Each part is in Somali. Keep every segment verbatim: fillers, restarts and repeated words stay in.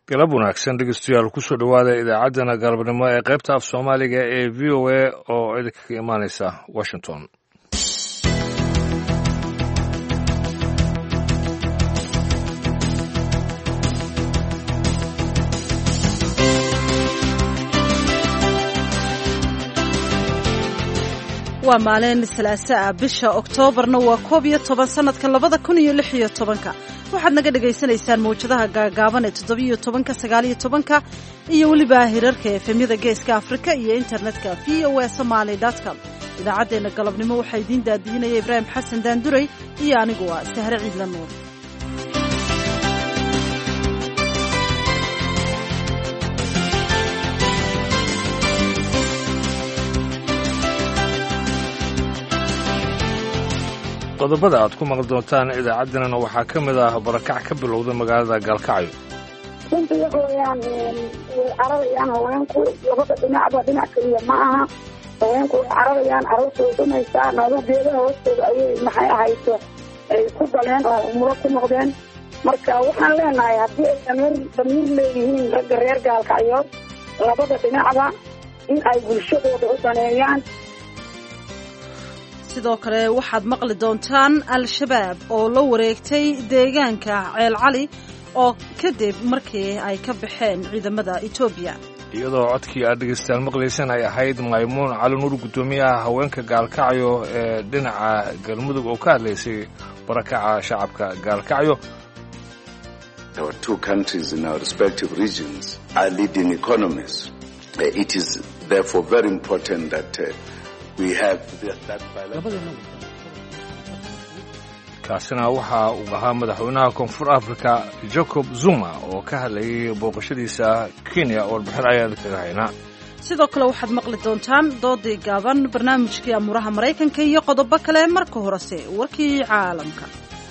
galab wanaagsan dhegeystayaal kusoo dhowaada idaacaddana galabnimo ee qaybta af soomaaliga ee v o a oo idinka ka imaaneysa washington. waa maalin salaaso ah bisha oktoobarna waa koob iyo toban sanadka labada kun iyo lix iyo tobanka waxaad naga dhagaysanaysaan mawjadaha gaagaaban ee toddobiyo tobanka sagaaliyo tobanka iyo weliba hirarka efemyada geeska afrika iyo internetka v o a somaly com. idaacaddeenna galabnimo waxaa idiin daadiinaya ibraahim xasan daanduray iyo anigu waa sahre ciidla nuur. qodobada aad ku maqli doontaan idaacaddeenana waxaa ka mid ah barakac ka bilowda magaalada gaalkacyo. runta waxa weeyaan way cararayaan haweenku labada dhinacba dhinac keliya ma aha. haweenku way cararayaan carruurtooda dhumaysaa naado geedaha hoostooda ayay maxay ahayto ay ku galeen oo umuro ku noqdeen. marka waxaan leenahay haddii ay damiir damiir leeyihiin ragga reer gaalkacyood labada dhinacba in ay bulshadooda u daneeyaan. sidoo kale waxaad maqli doontaan al-shabaab oo la wareegtay deegaanka ceel cali oo kadib markii ay ka baxeen ciidamada etoobiya. iyadoo codkii aad dhegeystayaal maqlaysaan ay ahayd maymuun cali nuur guddoomiyaha haweenka gaalkacyo ee dhinaca galmudug oo ka hadlaysay barakaca shacabka gaalkacyo. Our two countries in our respective regions are leading economies. It is therefore very important that uh, kaasina waxa uu ahaa madaxweynaha koonfur africa jacob zuma oo ka hadlayay booqashadiisa kenya oo warbixin ayaad kaga haynaa. sidoo kale waxaad maqli doontaan doodii gaaban barnaamijkii amuuraha maraykanka iyo qodobo kale. marka horese warkii caalamka.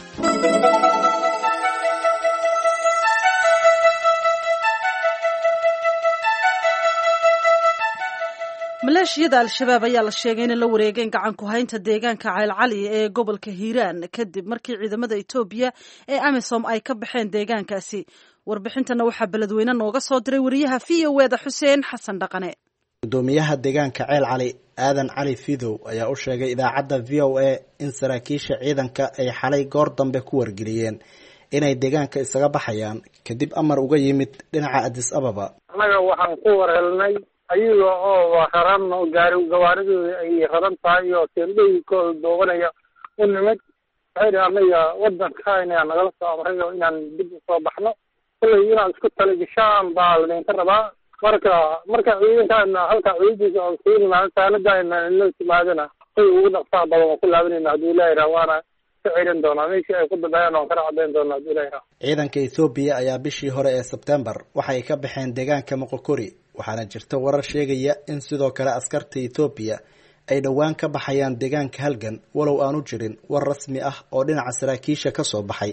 maleeshiyada al-shabaab ayaa la sheegay inay la wareegeen gacan ku haynta deegaanka ceel cali ee gobolka hiiraan kadib markii ciidamada etoobiya ee amisom ay ka baxeen deegaankaasi. warbixintana waxaa beledweyne nooga soo diray wariyaha v o e da xuseen xasan dhaqane. gudoomiyaha deegaanka ceel cali aadan cali fidow ayaa u sheegay idaacadda v o a in saraakiisha ciidanka ay xalay goor dambe ku wargeliyeen inay deegaanka isaga baxayaan kadib amar uga yimid dhinaca adis ababa. annaga waxaan ku warhelnay ayaga oo raran gaari gawaaridooda ay raran tahay oo teendhooyinkooda doobanaya u nimid waxay dhi anaga wadanka inaan nagala soo amrayo inaan dib usoo baxno kullay inaan isku talagashaan baa ladaynka rabaa. marka marka ciidankaana halkaa ciidankiisa oo soo nimaado saanadaana inoo timaadana say ugu dhaqsaa badan oo ku laabanayna hadduu ilaahi raha waana ka celin doonaa meeshii ay ku dambeeyaan oon kana cadayn doonaa hadduu ilaahi raha. ciidanka ethoobiya ayaa bishii hore ee sebtembar waxay ka baxeen deegaanka moqokori waxaana jirta warar sheegaya in sidoo kale askarta etoobiya ay dhowaan ka baxayaan deegaanka halgan walow aanu jirin war rasmi ah oo dhinaca saraakiisha ka soo baxay.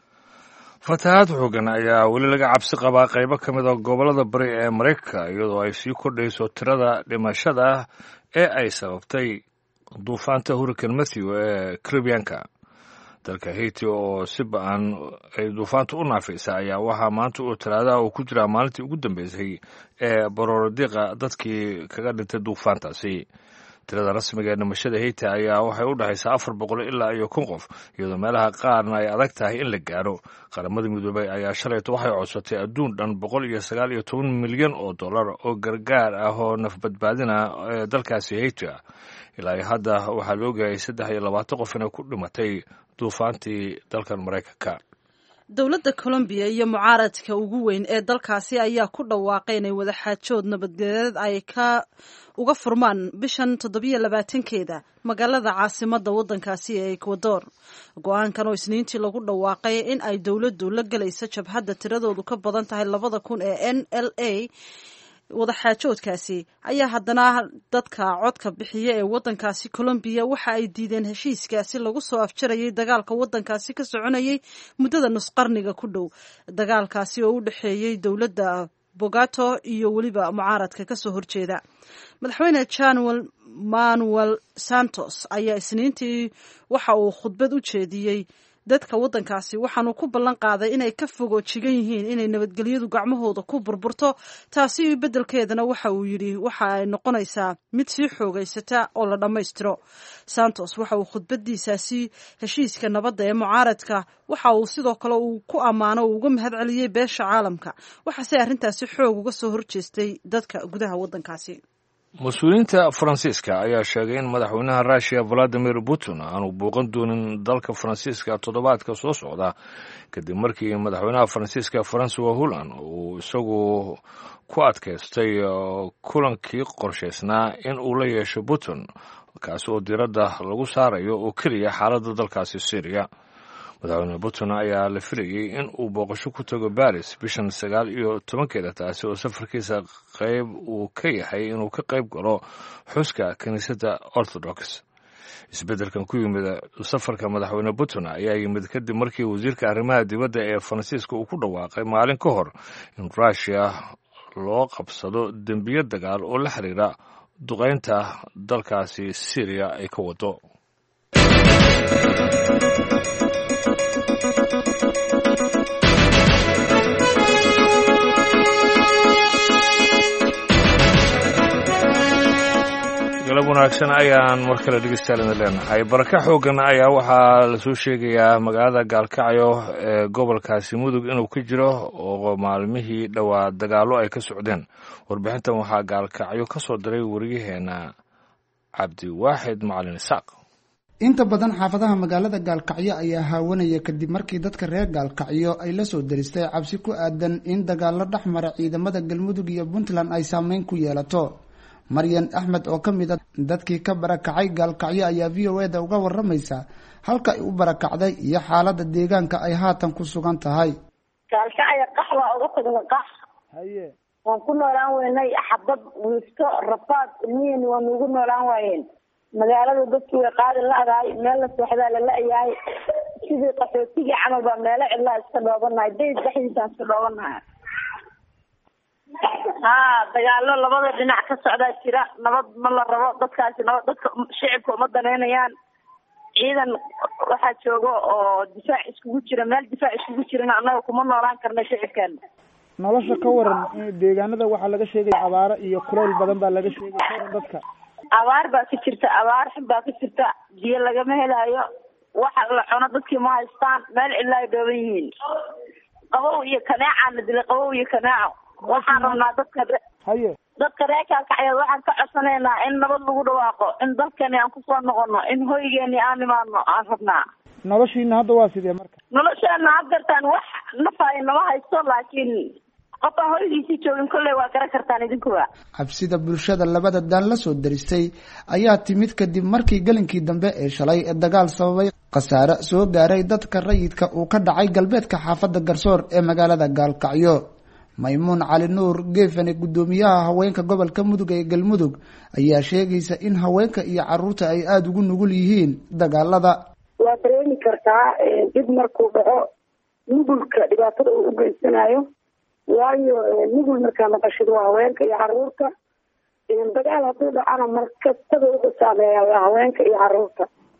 fatahaad xoogan ayaa weli laga cabsi qabaa qaybo ka mid a gobollada bari ee maraykanka iyadoo ay sii kordhayso tirada dhimashada ee ay sababtay duufaanta hurricane matthew ee caribbeanka. dalka haiti oo si ba-an ay duufaanta u naafaysa ayaa waxaa maanta uu talaadaha uu ku jiraa maalintii ugu dambeysay ee barooradiiqa dadkii kaga dhintay duufaantaasi. tirada rasmiga ee dhimashada haiti ayaa waxay u dhexaysaa afar boqol ilaa iyo kun qof iyadoo meelaha qaarna ay adag tahay in la gaaro. qaramada midoobay ayaa shalayto waxay codsatay adduun dhan boqol iyo sagaal iyo toban milyan oo dollar oo gargaar ah oo nafbadbaadina ee dalkaasi haiti ah. ilaa hadda waxaa la ogaayay saddex iyo labaatan qof inay ku dhimatay duufaantii dalkan maraykanka. dowladda colombiya iyo mucaaradka ugu weyn ee dalkaasi ayaa ku dhawaaqay inay wadaxaajood nabadgelyeed ay ka uga furmaan bishan toddobiyo labaatankeeda magaalada caasimadda waddankaasi ee ecuador. go-aankan oo isniintii lagu dhawaaqay in ay dowladdu la gelayso jabhadda tiradoodu ka badan tahay labada kun ee n l a wadaxaajoodkaasi ayaa haddana dadka codka bixiya ee waddankaasi colombiya waxa ay diideen heshiiskaasi lagu soo afjarayay dagaalka waddankaasi ka soconayay muddada nusqarniga ku dhow. dagaalkaasi oo u dhexeeyey dowladda bogato iyo weliba mucaaradka kasoo horjeeda. madaxweyne januel manuel santos ayaa isniintii waxa uu khudbad u jeediyey dadka waddankaasi waxaanu ku ballan qaaday inay ka fogoo jigan yihiin inay nabadgelyadu gacmahooda ku burburto taasi beddelkeedana waxa uu yidhi waxa ay noqonaysaa mid sii xoogaysata oo la dhammaystiro. Santos waxa uu khudbadiisaasi heshiiska nabadda ee mucaaradka waxa uu sidoo kale uu ku ammaano uu uga mahad celiyey beesha caalamka waxaase arrintaasi xoog uga soo horjeestay dadka gudaha waddankaasi. mas-uuliyiinta faransiiska ayaa sheegay in madaxweynaha russiya valadimir putin aanu booqan doonin dalka faransiiska toddobaadka soo socda kadib markii madaxweynaha faransiiska francois hollande uu isagu ku adkaystay kulankii qorshaysnaa in uu la yeesho putin kaasi oo diiradda lagu saarayo oo keliya xaaladda dalkaasi syriya. madaxweyne putin ayaa la filayey in uu booqasho ku tago baris bishan sagaal iyo tobankeeda taasi oo safarkiisa qayb uu ka yahay inuu ka qayb galo xuska kiniisadda orthodox. isbeddelkan ku yimid safarka madaxweyne putin ayaa yimid kadib markii wasiirka arrimaha dibadda ee faransiiska uu ku dhawaaqay maalin ka hor in russiya loo qabsado dembiyo dagaal oo la xiriira duqaynta dalkaasi syriya ay ka wado. galab wanaagsan ayaan mar kale dhegeystayaal leenahay. baraka xoogan ayaa waxaa lasoo sheegayaa magaalada gaalkacyo ee gobolkaasi mudug inuu ka jiro oo maalmihii dhowaa dagaallo ay ka socdeen. warbixintan waxaa gaalkacyo ka soo diray wariyaheena cabdiwaaxid macalin isaaq. inta badan xaafadaha magaalada gaalkacyo ayaa haawanaya kadib markii dadka reer gaalkacyo ay la soo daristay cabsi ku aadan in dagaallo dhex mara ciidamada galmudug iyo puntland ay saameyn ku yeelato. maryan axmed oo ka mid a dadkii ka barakacay gaalkacyo ayaa v o eda uga waramaysa halka ay u barakacday iyo xaaladda deegaanka ay haatan ku sugan tahay. gaalkacyo qax waa uga tagna qax haye waan ku noolaan weynay xabad wiisto rafaad ilmiheen waa nuugu noolaan waayeen. magaalada dadkii way qaadi la-dahay meel la seexdaa la la-yahay sidii qaxootigii camal baa meelo cidlaa iska dhoobanahay dayd dhexdiisaan iska dhoobanahay. haa dagaalo labada dhinac ka socdaa jira nabad ma la rabo dadkaasi nabad dadka shicibka uma daneynayaan. ciidan waxaa jooga oo difaac iskugu jira meel difaac iskugu jirana annaga kuma noolaan karna shicibkeena. nolosha ka waran deegaanada waxaa laga sheegaya abaaro iyo kuleyl badan baa laga sheegay kawaran dadka. abaar baa ka jirta abaar xun baa ka jirta biyo lagama helayo waxa la cuno dadkii ma haystaan meel cidla ay dhooban yihiin. qabow iyo kaneecana dilay qabow iyo kaneeco waxaan rabnaa dadka haye dadka reer gaalkacyood waxaan ka codsanaynaa in nabad lagu dhawaaqo in dalkani aan kusoo noqono in hoygeeni aan imaano aan rabnaa. noloshiina hadda waa sidee marka? nolosheena had gartaan wax nafaay nama haysto laakiin qofaan hoygiisii joogin kolley waa garan kartaan idinkuwa. cabsida bulshada labada daan la soo daristay ayaa timid kadib markii galinkii dambe ee shalay ee dagaal sababay khasaare soo gaaray dadka rayidka uu ka dhacay galbeedka xaafadda garsoor ee magaalada gaalkacyo. maymuun cali nuur geefane guddoomiyaha haweenka gobolka mudug ee galmudug ayaa sheegaysa in haweenka iyo caruurta ay aada ugu nugul yihiin dagaalada. waa dareemi kartaa dib markuu dhaco nugulka dhibaatada uu u geysanayo waayo nugul markaa maqashid waa haweenka iyo caruurta. dagaal hadduu dhacana markastada uga saameeya waa haweenka iyo caruurta.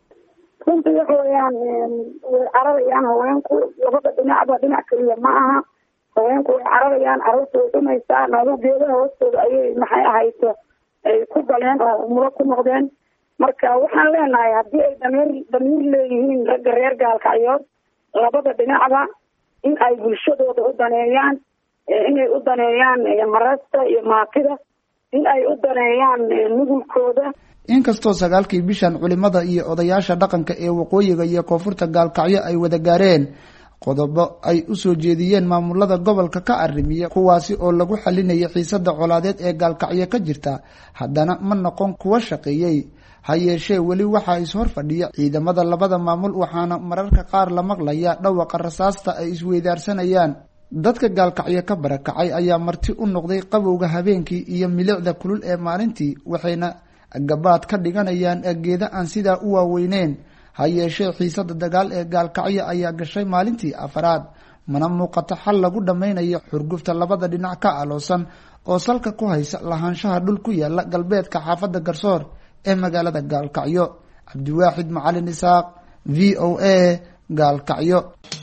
runtii waxa weyaan way cararayaan haweenku labada dhinacba dhinac keliya ma aha. haweenku way cararayaan caruurta way dhumaysaa nado geedaha hoostooda ayay maxay ahayto ay ku galeen oo umuro ku noqdeen. marka waxaan leenahay haddii ay damiir damiir leeyihiin ragga reer gaalkacyood labada dhinacba in ay bulshadooda u daneeyaan inay u daneeyaan marasta iyo maatida in ay u daneeyaan nugulkooda. inkastoo sagaalkii bishan culimada iyo odayaasha dhaqanka ee waqooyiga iyo koonfurta gaalkacyo ay wada gaareen qodobo ay u soo jeediyeen maamulada gobolka ka arrimiya kuwaasi oo lagu xalinayay xiisada colaadeed ee gaalkacyo ka jirta haddana ma noqon kuwa shaqeeyey. ha yeeshee weli waxaa is-hor fadhiya ciidamada labada maamul waxaana mararka qaar la maqlaya dhawaqa rasaasta ay isweydaarsanayaan. dadka gaalkacyo ka barakacay ayaa marti u noqday qabowga habeenkii iyo milicda kulul ee maalintii waxayna gabaad ka dhiganayaan geeda aan sidaa u waaweyneyn. ha yeeshee xiisada dagaal ee gaalkacyo ayaa gashay maalintii afaraad mana muuqato xal lagu dhammaynayo xurgufta labada dhinac ka aloosan oo salka ku haysa lahaanshaha dhul ku yaala galbeedka xaafadda garsoor ee magaalada gaalkacyo. cabdiwaaxid macalin isaaq v o a gaalkacyo.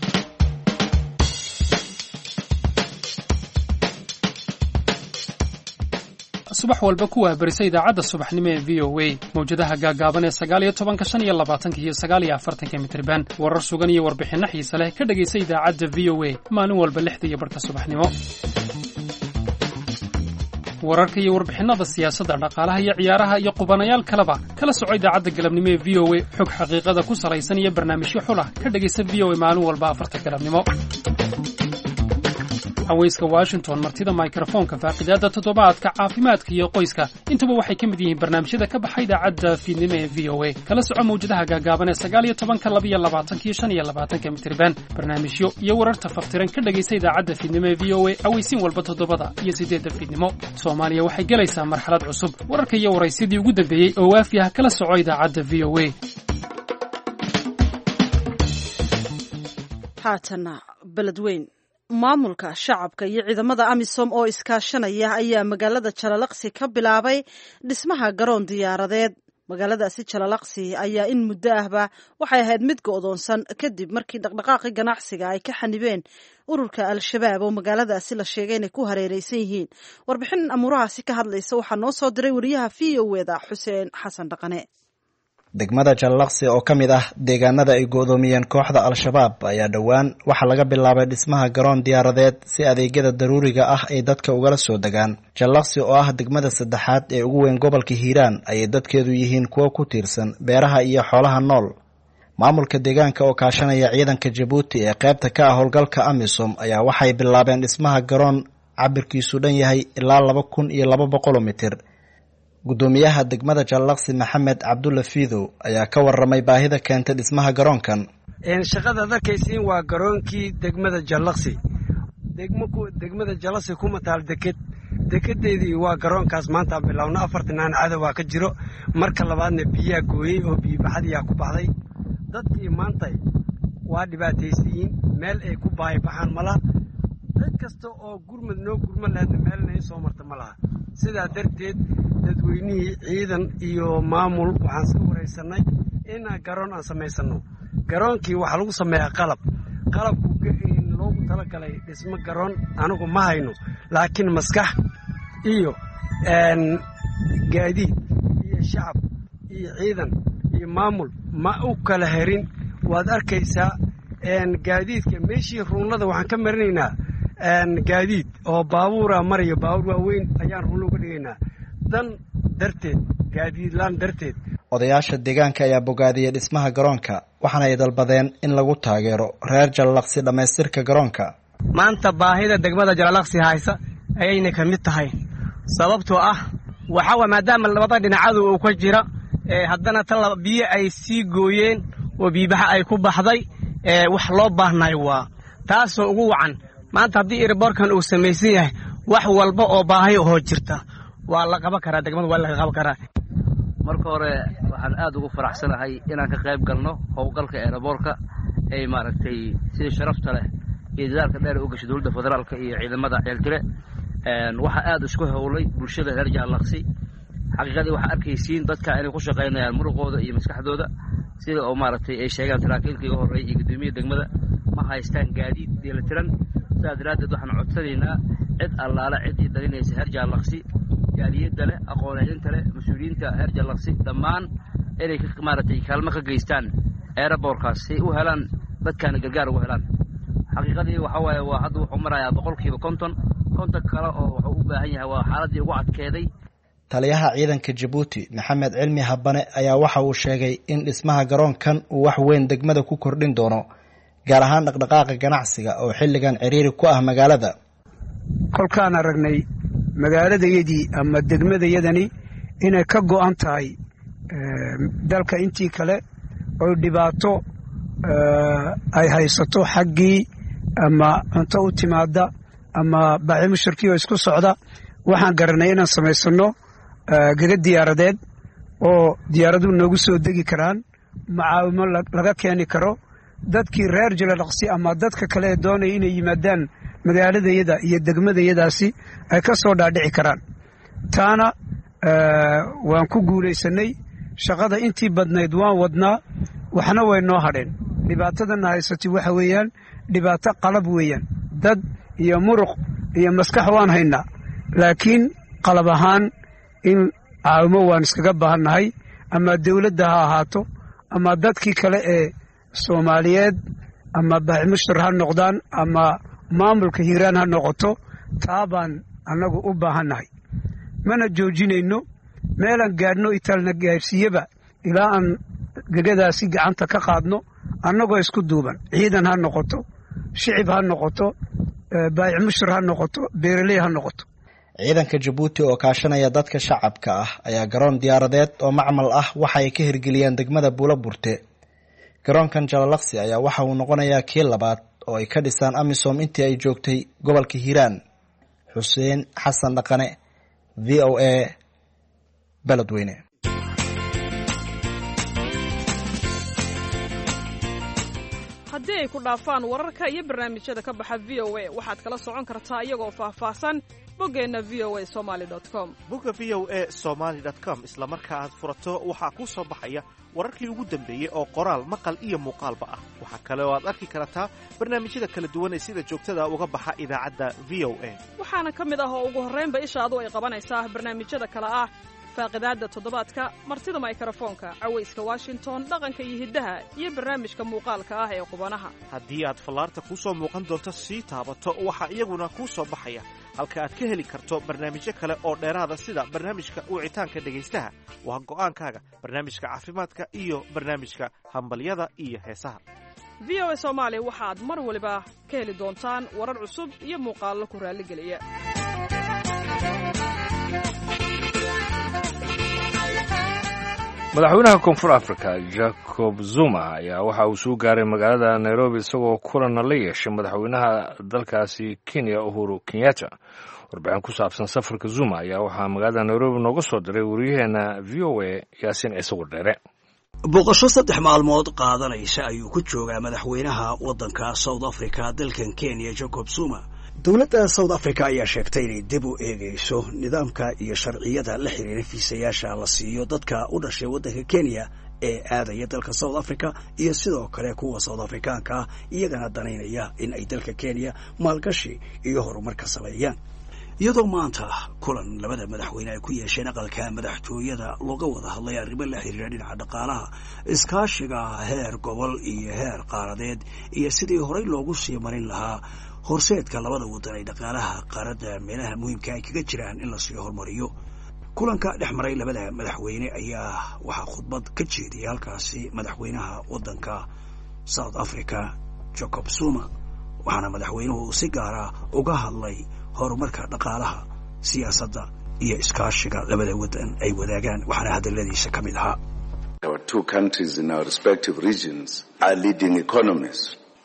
subax walba ku waabarisa idaacadda subaxnimo ee v o a mawjadaha gaagaaban ee sagaal iyo tobanka shan iyo labaatanka iyo sagaal iyo afartanka mitirban warar sugan iyo warbixinno xiise leh ka dhegaysa idaacadda v o a maalin walba lixda iyo barhka subaxnimo. wararka iyo warbixinada siyaasadda dhaqaalaha iyo ciyaaraha iyo qubanayaal kaleba kala soco idaacadda galabnimo ee v o a xog xaqiiqada ku salaysan iyo barnaamijyo xulah ka dhegaysa v o a maalin walba afarta galabnimo. haweyska Washington martida microphone-ka faaqidaada toddobaadka caafimaadka iyo qoyska intuba waxay ka mid yihiin barnaamijyada ka baxay idaacadda fiidnimo ee v o a kala soco mawjadaha gaagaaban ee sagaal iyo tobanka laba iyo labaatanka iyo shan iyo labaatanka mitirban barnaamijyo iyo wararta faftiran ka dhagaysa idaacadda fiidnimo ee v o a aweysiin walba toddobada iyo sideedda fiidnimo. Soomaaliya waxay gelaysaa marxalad cusub wararka iyo waraysidii ugu dambeeyey oo waafi ah kala soco idaacadda v o a. haatana beledweyn maamulka shacabka iyo ciidamada amisom oo iskaashanaya ayaa magaalada Jalalaqsi ka bilaabay dhismaha garoon diyaaradeed. magaaladaasi Jalalaqsi ayaa in muddo ahba waxay ahayd mid go'doonsan kadib markii dhaqdhaqaaqi ganacsiga ay ka xanibeen ururka al-shabaab oo magaaladaasi la sheegay inay ku hareeraysan yihiin. warbixin amurahaasi ka hadlaysa waxaa noo soo diray wariyaha v o a da Xuseen Xasan Dhaqane. degmada Jalalaqsi oo ka mid ah deegaanada ay goodoomiyeen kooxda al-shabaab ayaa dhowaan waxaa laga bilaabay dhismaha garoon diyaaradeed si adeegyada daruuriga ah ay dadka ugala soo degaan. Jalalaqsi oo ah degmada saddexaad ee ugu weyn gobolka Hiiraan ayay dadkeedu yihiin kuwo ku tiirsan beeraha iyo xoolaha nool. maamulka deegaanka oo kaashanaya ciidanka Djibouti ee qaybta ka ah howlgalka Amisom ayaa waxay bilaabeen dhismaha garoon cabirkiisu dhan yahay ilaa laba kun iyo laba boqol mitir. gudoomiyaha degmada Jalalaqsi Maxamed Cabdulla Fiidow ayaa ka warramay baahida keentay dhismaha garoonkan. een shaqada dadkaysiin waa garoonkii degmada Jalalaqsi degmadu degmada Jalalaqsi kuma taal deked dekedeedii waa garoonkaas maanta bilowna afartan caado waa ka jiro marka labaadna biyaha gooyay oo biyo baxadiya ku baxday dadkii maanta waa dhibaataysiin meel ay ku baahi baxaan malaha dad kasta oo gurmad noo gurmad lahayd meelna soo marta malaha sidaa darteed dadweynihii ciidan iyo maamul waxaan soo wareysanay in garoon aan sameysano. garoonkii waxa lagu sameeyaa qalab qalabku in loogu talagalay dhismo garoon anigu ma hayno laakiin maskax iyo een gaadiid iyo shacab iyo ciidan iyo maamul ma u kala herin. waad arkaysaa een gaadiidka meeshii ruunada waxaan ka marinaynaa een gaadiid oo baabuura mariyo baabuur waaweyn ayaan ruun uga dhigaynaa dan darteed gaadiid laan darteed. odayaasha deegaanka ayaa bogaadiyay dhismaha garoonka waxaana ay dalbadeen in lagu taageero reer Jalalaqsi dhamaystirka garoonka. maanta baahida degmada Jalalaqsi haysa ayayna ka mid tahay sababtoo ah waxa waa maadaama labada dhinacadu uu ka jira ee haddana tan biyo ay sii gooyeen oo biibaha ay ku baxday ee wax loo baahnay waa taasoo ugu wacan maanta haddii airportkan uu samaysan yahay wax walba oo baahi oo jirta waa la qaban karaa degmada waa la qaban karaa. marka hore waxaan aad ugu faraxsanahay inaan ka qayb galno howlgalka airportka ay maaragtay si sharafta leh iyo dadaalka dheer u gashay dowladda federaalka iyo ciidamada xeeltire een waxa aad isku howlay bulshada reer Jalalaqsi. xaqiiqadii waxa arkaysiin dadka inay ku shaqeynayaan muruqooda iyo maskaxdooda sida oo maaragtay ay sheegaan saraakiilkii ugu horeeyay iyo gudoomiyaha degmada ma haystaan gaadiid dheelitiran. sidaas daraadeed waxaan codsanaynaa cid allaala ciddii dhalinaysa reer Jalalaqsi gaariyada leh aqoonayinta leh mas'uuliyiinta reer Jalalaqsi dhammaan inay maaragtay kaalmo ka geystaan airportkaas si u helaan dadkan gargaar ugu helaan. xaqiiqadii waxa waaye waa hadda wuxuu marayaa boqolkiiba konton konton kale oo wuxuu u baahan yahay waa xaaladii ugu adkeeday. taliyaha ciidanka Djibouti Maxamed Cilmi Habane ayaa waxa uu sheegay in dhismaha garoonkan uu wax weyn degmada ku kordhin doono gaar ahaan dhaqdhaqaaqa ganacsiga oo xilligan ciriiri ku ah magaalada. kolkaan aragnay magaaladayadii ama degmadayadani inay ka go'an tahay dalka intii kale oo dhibaato ay haysato xaggii ama cunto u timaada ama baaxi mushtarkii oo isku socda waxaan garanay inaan samaysano gaga diyaaradeed oo diyaaraduhu noogu soo degi karaan macaawimo laga keeni karo dadkii reer Jalalaqsi ama dadka kale ee doonaya inay yimaadaan magaaladayada iyo degmadayadaasi ay ka soo dhaadhici karaan. taana waan ku guulaysanay shaqada intii badnayd waan wadnaa waxna way noo hadheen dhibaatadana haysatay waxa weeyaan dhibaato qalab weeyaan dad iyo muruq iyo maskax waan haynaa laakiin qalab ahaan in caawimo waan iskaga baahannahay ama dawladda ha ahaato ama dadkii kale ee soomaaliyeed ama baaximushtar ha noqdaan ama maamulka hiiraan ha noqoto taa baan annagu u baahannahay mana joojinayno meelaan gaadhno itaalna gaadhsiiyaba ilaa aan gegadaasi gacanta ka qaadno annagoo isku duuban ciidan ha noqoto shicib ha noqoto baaximushtar ha noqoto beeraley ha noqoto ciidanka Jabuuti oo kaashanaya dadka shacabka ah ayaa garoon diyaaradeed oo macmal ah waxa ay ka hirgeliyeen degmada Buulaburte garoonkan Jalalaqsi ayaa waxa uu noqonayaa kii labaad oo ay ka dhisaan Amisom intii ay joogtay gobolka Hiiraan Xuseen Xasan Dhaqane V O A Beledweyne haddii ay ku dhaafaan wararka iyo barnaamijyada ka baxa V O A waxaad kala socon kartaa iyagoo faahfaahsan boggeena v o a somali dot com bogga v o a somali dot com isla marka aad furato waxaa kuu soo baxaya wararkii ugu dambeeyey oo qoraal maqal iyo muuqaalba ah waxaa kale oo aad arki kartaa barnaamijyada kala duwan ee sida joogtada uga baxa idaacadda V O A waxaana ka mid ah oo ugu horraynba ishaadu ay qabanaysaa barnaamijyada kale ah faaqidaadda toddobaadka martida mikrofoonka cawayska washington dhaqanka iyo hiddaha iyo barnaamijka muuqaalka ah ee qubanaha haddii aad fallaarta kuu soo muuqan doonto sii taabato waxaa iyaguna kuu soo baxaya halka aad ka heli karto barnaamijyo kale oo dheeraada sida barnaamijka wicitaanka dhegaystaha waa go'aankaaga barnaamijka caafimaadka iyo barnaamijka hambalyada iyo heesaha v o a soomaali waxaad mar waliba ka heli doontaan warar cusub iyo muuqaallo ku raalligeliya madaxweynaha koonfur africa jacob zuma ayaa waxa uu soo gaaray magaalada nairobi isagoo kulanna la yeeshay madaxweynaha dalkaasi kenya uhuru kenyatta warbixin ku saabsan safarka zuma ayaa waxaa magaalada nairobi nooga soo diray wariyaheena v o a yaasiin ciise wardheere booqasho saddex maalmood qaadanaysa ayuu ku joogaa madaxweynaha waddanka south africa dalkan kenya jacob zuma dowladda south africa ayaa sheegtay inay dib u eegayso nidaamka iyo sharciyada la xiriira fiisayaasha la siiyo dadka u dhashay waddanka kenya ee aadaya dalka south africa iyo sidoo kale kuwa south afrikaanka ah iyagana danaynaya in ay dalka kenya maalgashi iyo horumar ka sameeyaan iyadoo maanta kulan labada madaxweyne ay ku yeesheen aqalka madaxtooyada looga wada hadlay arrimo la xiriira dhinaca dhaqaalaha iskaashiga heer gobol iyo heer qaaradeed iyo sidii horey loogu sii marin lahaa horseedka labada waddan ay dhaqaalaha qaaradda meelaha muhiimka ay kaga jiraan in lasii horumariyo kulanka dhex maray labada madaxweyne ayaa waxaa khudbad ka jeediyay halkaasi madaxweynaha waddanka south africa jacob zuma waxaana madaxweynuhu si gaara uga hadlay horumarka dhaqaalaha siyaasadda iyo iskaashiga labada waddan ay wadaagaan waxaana hadalladiisa ka mid ahaa Our two countries in our respective regions are leading economies.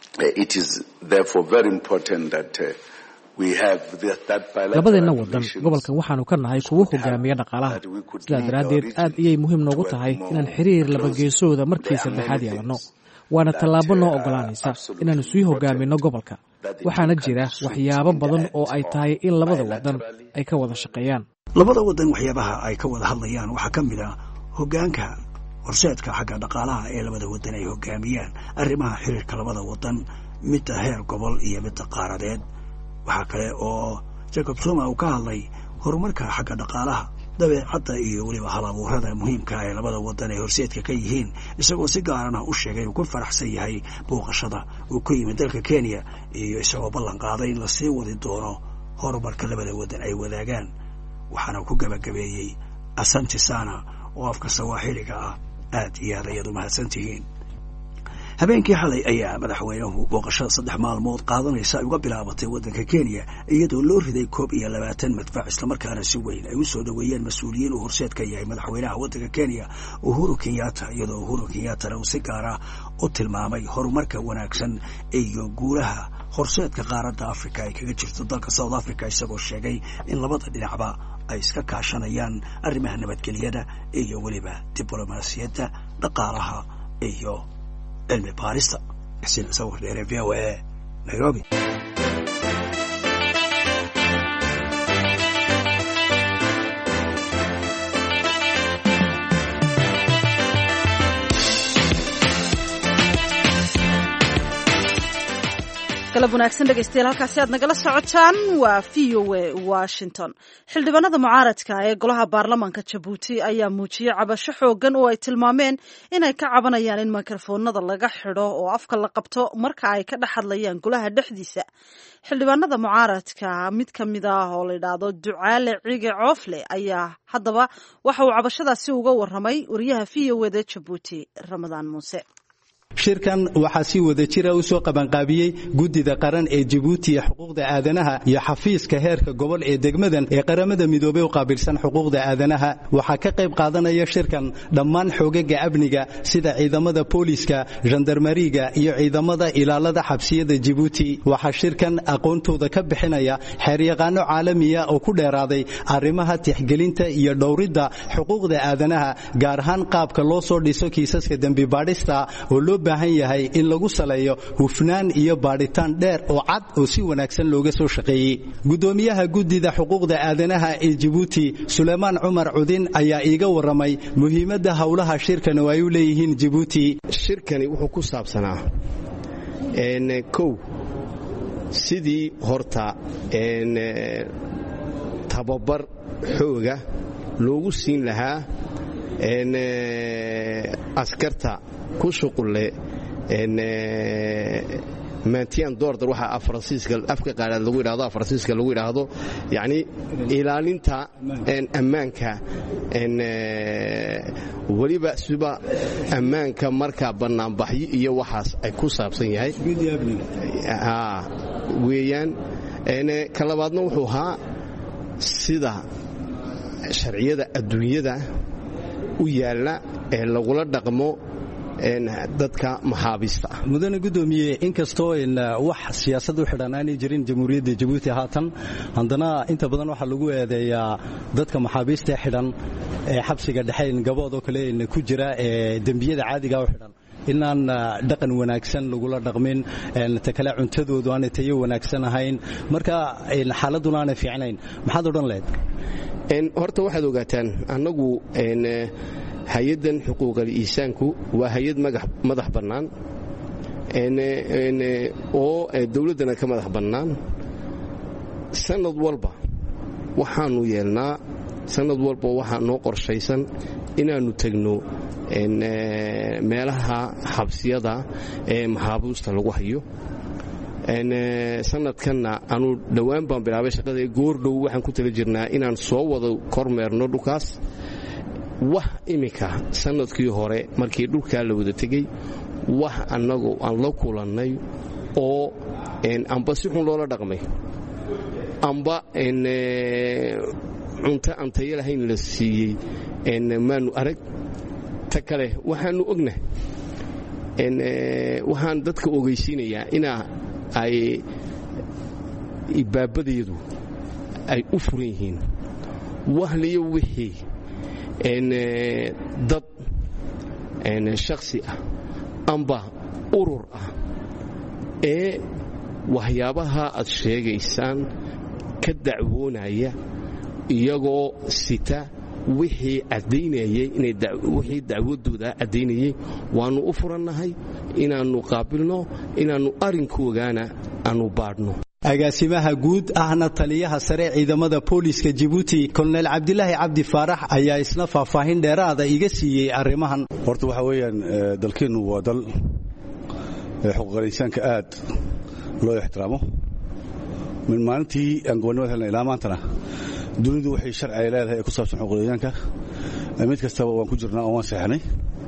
It is therefore very important that uh, we have that bilateral labadeenna waddan gobolkan waxaanu ka nahay kuwo hogaamiya dhaqaalaha sidaa daraaddeed aad ayay muhiim noogu tahay inaan xiriir labageesooda markii saddexaad yeelanno waana tallaabo noo oggolaanaysa inaannu sii hogaaminno gobolka waxaana jira waxyaabo badan oo ay tahay in labada waddan ay ka wada shaqeeyaan labada waddan waxyaabaha ay ka wada hadlayaan waxaa ka mid ah hoggaanka horseedka xagga dhaqaalaha ee labada waddan ay hogaamiyaan arrimaha xiriirka labada waddan midda heer gobol iyo midda qaaradeed waxaa kale oo jacob zuma uu ka hadlay horumarka xagga dhaqaalaha dabeecadda iyo weliba halabuurada muhiimka ee labada waddan ay horseedka ka yihiin isagoo si gaarana u sheegay inuu ku faraxsan yahay booqashada uu ku yimid dalka kenya iyo isagoo ballan qaaday in lasii wadi doono horumarka labada waddan ay wadaagaan waxaana ku gabagabeeyey asanti sana oo afka sawaaxiliga ah aad iyo aad ayaad u mahadsantihiin habeenkii xalay ayaa madaxweynuhu booqashada saddex maalmood qaadanaysa ay uga bilaabatay waddanka kenya iyadoo loo riday koob iyo labaatan madfac islamarkaana si weyn ay u soo dhoweeyeen mas-uuliyiin uu horseed ka yahay madaxweynaha waddanka kenya uhuru kenyatta iyadoo uhuru kenyattana uu si gaara u tilmaamay horumarka wanaagsan iyo guulaha horseedka qaaradda africa ay kaga jirto dalka south africa isagoo sheegay in labada dhinacba ay iska kaashanayaan arrimaha nabadgelyada iyo weliba diblomaasiyadda dhaqaalaha iyo cilmi baarista xuseen sawir dheere v o a nairobi galab wanaagsan dhegaystayaal halkaasi aad nagala socotaan waa v o a washington. xildhibaanada mucaaradka ee golaha baarlamaanka jabuuti ayaa muujiyey cabasho xoogan oo ay tilmaameen inay ka cabanayaan in mikrofoonada laga xidho oo afka la qabto marka ay ka dhex hadlayaan golaha dhexdiisa. xildhibaanada mucaaradka mid ka mid ah oo la yidhaahdo ducaale cige coofle ayaa haddaba waxa uu cabashadaasi uga waramay wariyaha v o eda jabuuti ramadaan muuse. shirkan waxaa si wada jira u soo qabanqaabiyey guddida qaran ee Djibouti ee xuquuqda aadanaha iyo xafiiska heerka gobol ee degmadan ee qaramada midoobay u qaabilsan xuquuqda aadanaha. waxaa ka qayb qaadanaya shirkan dhammaan xogaga amniga sida ciidamada booliska, gendarmeriga iyo ciidamada ilaalada xabsiyada Djibouti. waxaa shirkan aqoontooda ka bixinaya xeeryaqaano caalamiya oo ku dheeraaday arrimaha tixgelinta iyo dhowridda xuquuqda aadanaha, gaar ahaan qaabka loo soo dhiso kiisaska dambi baadhista oo loo baahan yahay in lagu saleeyo hufnaan iyo baadhitaan dheer oo cad oo si wanaagsan looga soo shaqeeyey. gudoomiyaha guddida xuquuqda aadanaha ee Djibouti Sulaymaan Cumar Cudin ayaa iiga waramay muhiimadda howlaha shirkan oo ay u leeyihiin Djibouti. shirkani wuxuu ku saabsanaa een kow sidii horta een tababar xooga loogu siin lahaa een askarta ku shuqulle een maantiyan doordar waxa afransiiska afka qaarad lagu yiraahdo afransiiska lagu yiraahdo yaani ilaalinta een ammaanka een waliba suba ammaanka marka banaan baxyo iyo waxaas ay ku saabsan yahay ah weeyaan een kalabaadna wuxuu ahaa sida sharciyada adduunyada u yaala ee lagula dhaqmo dadka maxaabiista. mudane gudoomiye inkastoo in wax siyaasad u xidhan aanay jirin jamhuuriyadda Djibouti haatan haddana inta badan waxa lagu eedeeyaa dadka maxaabiista xidhan ee xabsiga dhexe gabood oo kale in ku jira ee dambiyada caadiga u xidhan inaan dhaqan wanaagsan lagula dhaqmin ta kale cuntadoodu aan tayo wanaagsan ahayn marka xaaladuna aan fiicnayn maxaad oran leed een horta waxaad ogaataan annagu een hay'adan xuquuqul insaanku waa hay'ad madax bannaan een een oo dawladana ka madax bannaan sanad walba waxaanu yeelnaa sanad walba waxa noo qorshaysan inaanu tagno een meelaha xabsiyada ee maxaabiista lagu hayo een sanadkanna aanu dhawaan baan bilaabay shaqada goordhow waxaan ku tala jirnaa inaan soo wado kormeerno dhulkaas wax imika sanadkii hore markii dhulka la wada tagay wax annagu aan la kulannay oo een amba si xun loola dhaqmay amba een cunto aan tayo lahayn la siiyey een maanu arag ta kale waxaanu ognahay een waxaan dadka ogeysiinayaa inaa ay ibaabadeedu ay u furan yihiin wahliyo wixii een dad een shakhsi ah amba urur ah ee waxyaabaha aad sheegaysaan ka dacwoonaya iyagoo sita wixii cadaynayay inay wixii dacwadooda cadaynayay waanu u furannahay inaanu qaabilno inaanu arinkoogaana aanu baadhno. agaasimaha guud ahna taliyaha sare ciidamada booliska Djibouti Colonel Cabdilaahi Cabdi Faarax ayaa isna faahfaahin dheeraad ah iga siiyay arrimahan. horta waxa weeyaan dalkeenu waa dal xuquuqul insaanka aad loo ixtiraamo min maalintii aan go'aanada helnay ilaa maantana dunidu waxay sharci leedahay ku saabsan xuquuqul insaanka mid kasta waan ku jirnaa oo waan saxnay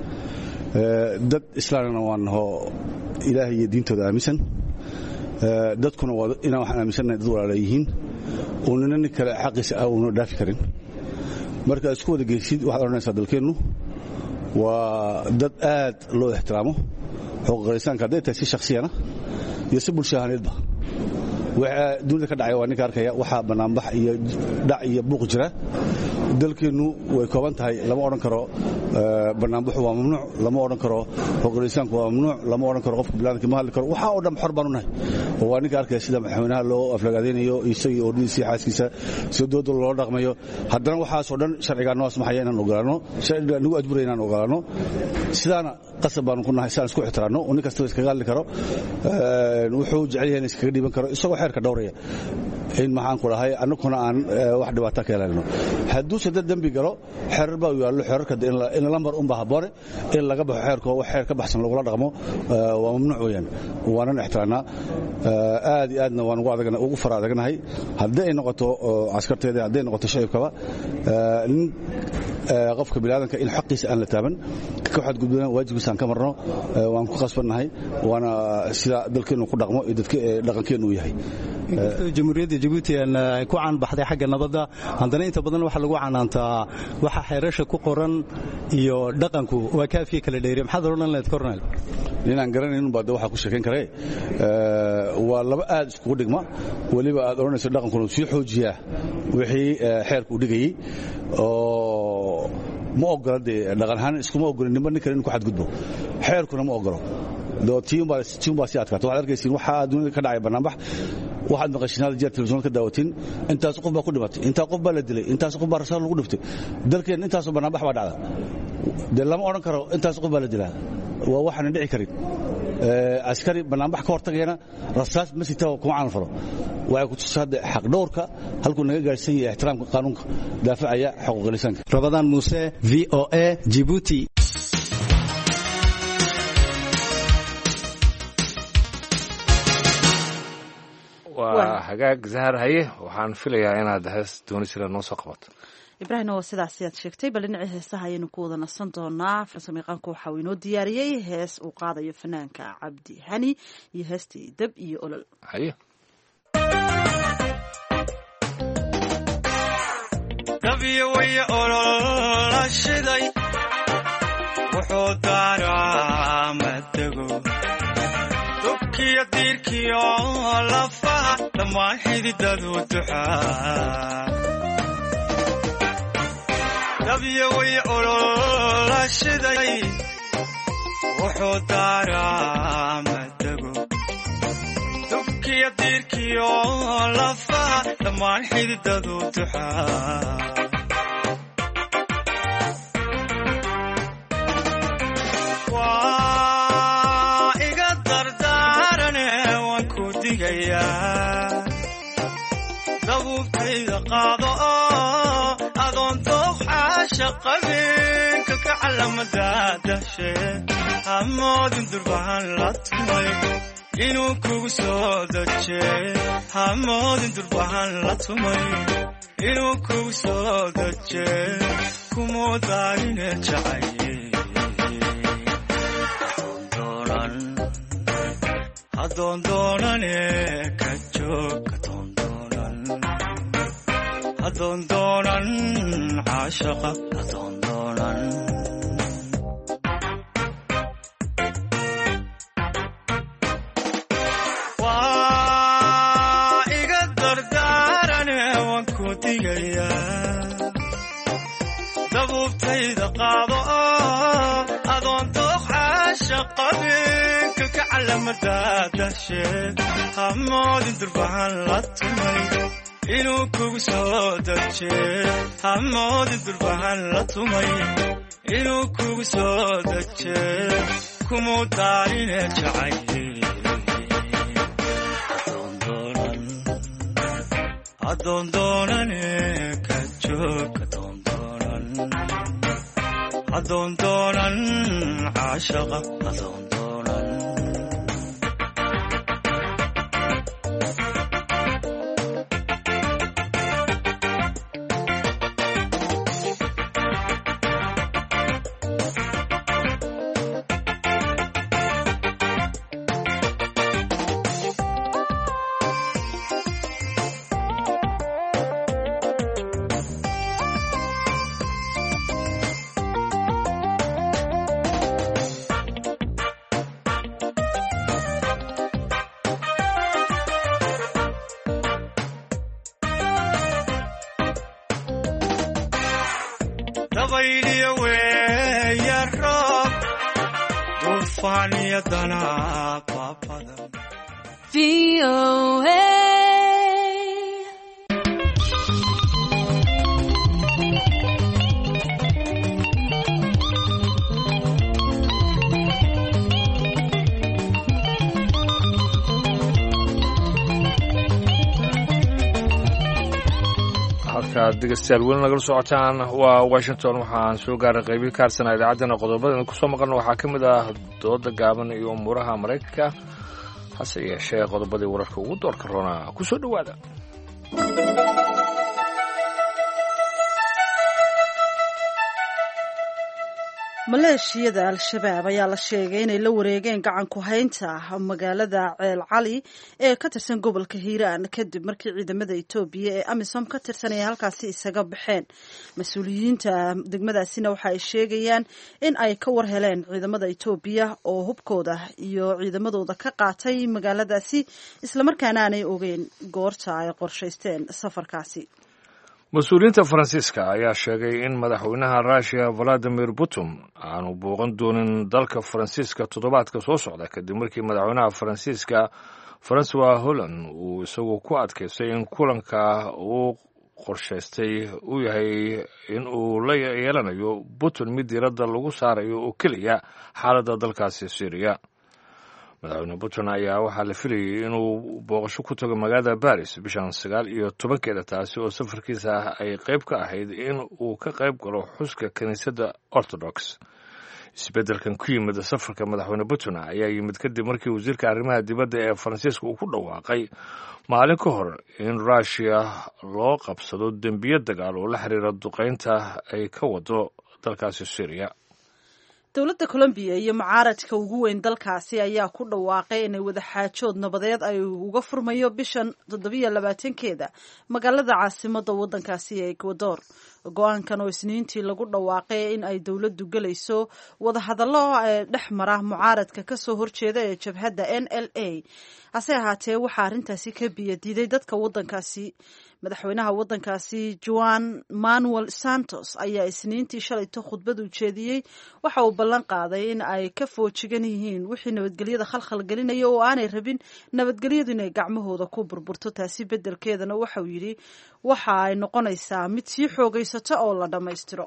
dad islaamna waan ho ilaahay iyo diintooda aaminsan dadkuna waa inaan waxaan aaminsanahay dad walaalayihiin oo ninna kale xaqiisa ah oo dhaafi karin marka isku wada geesid waxaad oranaysaa dalkeennu waa dad aad loo ixtiraamo xuquuqul insaanka hadday tahay si shakhsiyana iyo si bulsho ahaaneedba waxa dunida ka dhacay waa ninka arkaya waxa banaanbax iyo dhac iyo buuq jira dalkeennu way kooban tahay lama odhan karo banaanbaxu waa mamnuuc lama odhan karo xuquuqlisaanku waa mamnuuc lama odhan karo qofka biniaadamka ma hadli karo waxaa oo dhan xor baanu nahay oo waa ninka arkaya sida madaxweynaha loo aflagaadaynayo isagii ordhidiisii xaaskiisa sida dooda loola dhaqmayo haddana waxaasoo dhan sharcigaa noo asmaxaya inaan ogolaano sharciga nagu ajburaya inaan ogolaano sidaana qasab baanu ku nahay sidaan isku ixtiraanno nin kastaba iskaga hadli karo wuxuu jecel yahay in iskaga dhiiban karo isagoo xeerka dhowraya in maxaan ku dhahay annaguna aan wax dhibaata ka helayno hadduuse dad dembi galo xeerar baa yaallo xeerarka in lambar unba habboone in laga baxo xeerko wax xeer ka baxsan lagula dhaqmo waa mamnuuc weeyaan waanan ixtiraannaa aad iyo aadna waan ugu fara adagnahay haddii ay noqoto caskarteeda hadday noqoto shacibkaba nin qofka biniaadanka in xaqiisa aan la taaban ka xadgudbana waajibkiisa aan ka marno waan ku qasbannahay waana sida dalkeennu ku dhaqmo iyo dhaqankeennu u yahay jamhuuriyadda jabuuti ay ku caanbaxday xagga nabadda haddana inta badan waxaa lagu canaantaa waxa xeerasha ku qoran iyo dhaqanku waa kaafii kala dheeriya maxaad odhan lahayd kornel ninaan garanayn baa de waxaa ku sheekayn karee waa laba aad iskugu dhigma weliba aad odhanayso dhaqankuna sii xoojiyaa wixii xeerka u dhigayey oo ma ogola dee dhaqan ahaan iskuma ogolin nimba nin kale inu ku xadgudbo xeerkuna ma ogolo tiiunbaa sii adkaata waxaad arkaysiin waxaa dunida ka dhacay bannaanbax waxaad maqashiin hal jeer telefisyoon ka daawatiin intaas qof baa ku dhimatay intaa qof baa la dilay intaas qof baa rasaar lagu dhiftay dalkeen intaasoo bannaanbax baa dhacda dee lama odhan karo intaas qof baa la dilaa waa waxaanan dhici karin askari bannaanbax ka hortagayana rasaas ma sita kuma camal falo waxay ku tusa hadda xaq dhowrka halkuu naga gaadhsan yahay ixtiraamka qaanuunka daafacaya xuquuqlisaanka rabadaan muuse v o a jibuuti waa hagaag zahar haye waxaan filayaa inaad hees doonisila noo soo qabato ibraahim oo sidaas ayaad sheegtay bal dhinacii heesaha ayaynu ku wada nasan doonaa farsamayaqaanku waxa uu inoo diyaariyey hees uu qaadayo fanaanka cabdi hani iyo heestii dab iyo olol haye dab iyo waya olol la shiday wuxuu daaraa madego dubkiyo diirkiyo lafaha dhammaan xididadu duxaa dabyo way olola shiday wuxuu daaraa madego dubkiyo diirkiyo lafaha dhammaan xididadu duxaa dabuubtayda qaado oo adoon dooxaasha qabinka ka calamadadashe hamoodin durbahan la tumay inuu kugu soo daje hamoodin durbahan la tumay inuu kugu soo daje kumuu daarine jacaye adoon doonane ka joog adoon doonan caashaqa adoon doonan waa iga dardaarane waan ku digayaa dabuubtayda qaado oo adoon dooq caashaqabinka ka calamadadashe hamoodin durbahan la tumay inuu kugu soo daje hamoodin durbahan la tumay inuu kugu soo daje kumuu daarine jacaye adoon doonane ka joog adoon doonan adoon doonan caashaqa adoon doonan dabayliyo weeya roob duufaan iyo danaa baabadan V O A halkaad dhegeystayaal weli nagala socotaan waa washington. waxaan soo gaaray qaybii ka harsanaa idaacaddana qodobadana kusoo maqalna waxaa ka mid ah dooda gaaban iyo umuuraha maraykanka. hase yeeshee qodobadii wararka ugu doorka roona ku soo dhowaada. maleeshiyada al-shabaab ayaa la sheegay inay la wareegeen gacan ku haynta magaalada ceel cali ee ka tirsan gobolka hiiraan kadib markii ciidamada etoobiya ee amisom ka tirsan ay halkaasi isaga baxeen. mas-uuliyiinta degmadaasina waxa ay sheegayaan in ay ka war heleen ciidamada etoobiya oo hubkooda iyo ciidamadooda ka qaatay magaaladaasi islamarkaana aanay ogeyn goorta ay qorshaysteen safarkaasi. mas-uuliyiinta faransiiska ayaa sheegay in madaxweynaha russiya valadimir putin aanu booqan doonin dalka faransiiska toddobaadka soo socda kadib markii madaxweynaha faransiiska francois holland uu isagu ku adkaystay in kulanka uu qorshaystay uu yahay in uu la yeelanayo putin mid diiradda lagu saarayo oo keliya xaaladda dalkaasi syriya. madaxweyne putin ayaa waxaa la filayay inuu booqasho ku tago magaalada baris bishan sagaal iyo tobankeeda taasi oo safarkiisa ah ay qayb ka ahayd in uu ka qayb galo xuska kiniisadda orthodox. isbeddelkan ku yimid safarka madaxweyne putin ayaa yimid kadib markii wasiirka arrimaha dibadda ee faransiiska uu ku dhawaaqay maalin ka hor in russiya loo qabsado dembiyo dagaal oo la xiriira duqaynta ay ka wado dalkaasi syriya. dowladda colombiya iyo mucaaradka ugu weyn dalkaasi ayaa ku dhawaaqay inay wadaxaajood nabadeed ay uga furmayo bishan toddobiyo labaatankeeda magaalada caasimada waddankaasi ee ecuador. go-aankan oo isniintii lagu dhawaaqay in ay dowladdu gelayso wadahadallo ee dhex mara mucaaradka kasoo horjeeda ee jabhadda n l a hase ahaatee waxaa arrintaasi ka biyadiiday dadka waddankaasi. madaxweynaha waddankaasi juan manuel santos ayaa isniintii shalayto khudbad u jeediyey. waxa uu ballan qaaday in ay ka foojigan yihiin wixii nabadgelyada khalkhal gelinaya oo aanay rabin nabadgelyadu inay gacmahooda ku burburto. taasi beddelkeedana waxauu yidhi waxa ay noqonaysaa mid sii xoogaysata oo la dhammaystiro.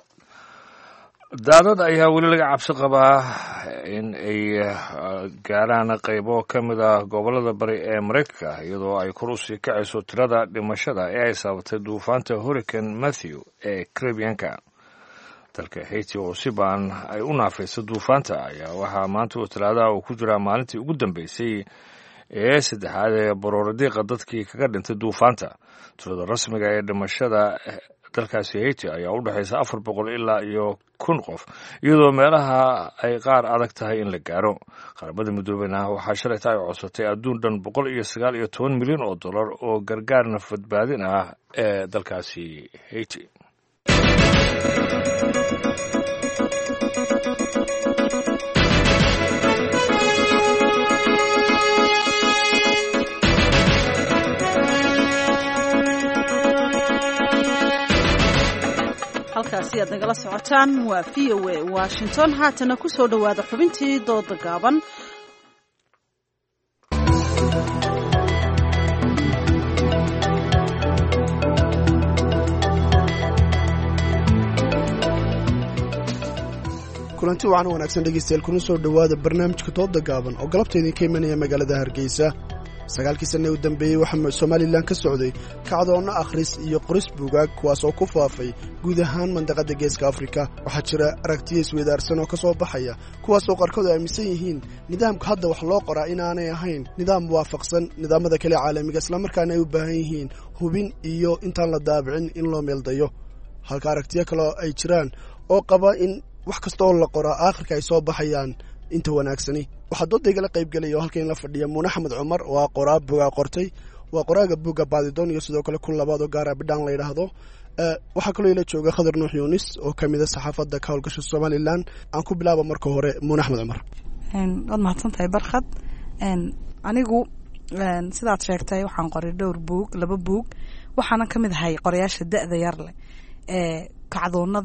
daadad ayaa weli laga cabsi qabaa in ay gaaraan qaybo ka mid ah gobollada bari ee maraykanka iyadoo ay kor usii kacayso tirada dhimashada ee ay sababtay duufaanta hurricane matthew ee caribbeanka. dalka haiti oo si baan ay u naafaysa duufaanta ayaa waxaa maanta oo talaadaha uu ku jiraa maalintii ugu dambeysay ee saddexaad ee barooradiiqa dadkii kaga dhintay duufaanta. tirada rasmiga ee dhimashada dalkaasi haiti ayaa u dhexaysa afar boqol ilaa iyo kun qof iyadoo meelaha ay qaar adag tahay in la gaaro. qaramada midoobeyna waxaa shalayta ay codsatay adduun dhan boqol iyo sagaal iyo toban milyan oo dollar oo gargaar nafadbaadin ah ee dalkaasi haiti. halkaasi aad nagala socotaan waa v o a washington. haatana ku soo dhowaada xubintii dooda gaaban. kulanti wacan wanaagsan dhegeystayaal kuna soo dhowaada barnaamijka dooda gaaban oo galabta idinka imanaya magaalada hargeysa. sagaalkii sanne u dambeeyey waxaa somalilan ka socday kacdoonno akhris iyo qoris buugaag kuwaas oo ku faafay guud ahaan mandaqadda geeska afrika. waxaa jira aragtiyo isweydaarsan oo ka soo baxaya kuwaasoo qaarkood ay aaminsan yihiin nidaamka hadda wax loo qoraa inaanay ahayn nidaam waafaqsan nidaamada kale caalamiga islamarkaana ay u baahan yihiin hubin iyo intaan la daabicin in loo meeldayo, halka aragtiyo kaleo ay jiraan oo qaba in wax kasta oo la qoraa aakhirka ay soo baxayaan inta wanaagsani. waxaa doodaygala qaybgelaya oo halkan la fadhiya muune axmed cumar oo ah qoraa bugaa qortay, waa qoraaga buga baadidoon iyo sidoo kale kun labaad oo gaara bidhaan la yidhaahdo. waxaa kaloo ila jooga khadar nuux yuunis oo ka mida saxaafadda ka howlgasha somalilan. aan ku bilaaba marka hore muune axmed cumar. waad mahadsan tahay barkhad. anigu sidaad sheegtay waxaan qoray dhowr buug laba buug waxaana ka mid ahay qorayaasha da-da yar leh ee kacdoonadan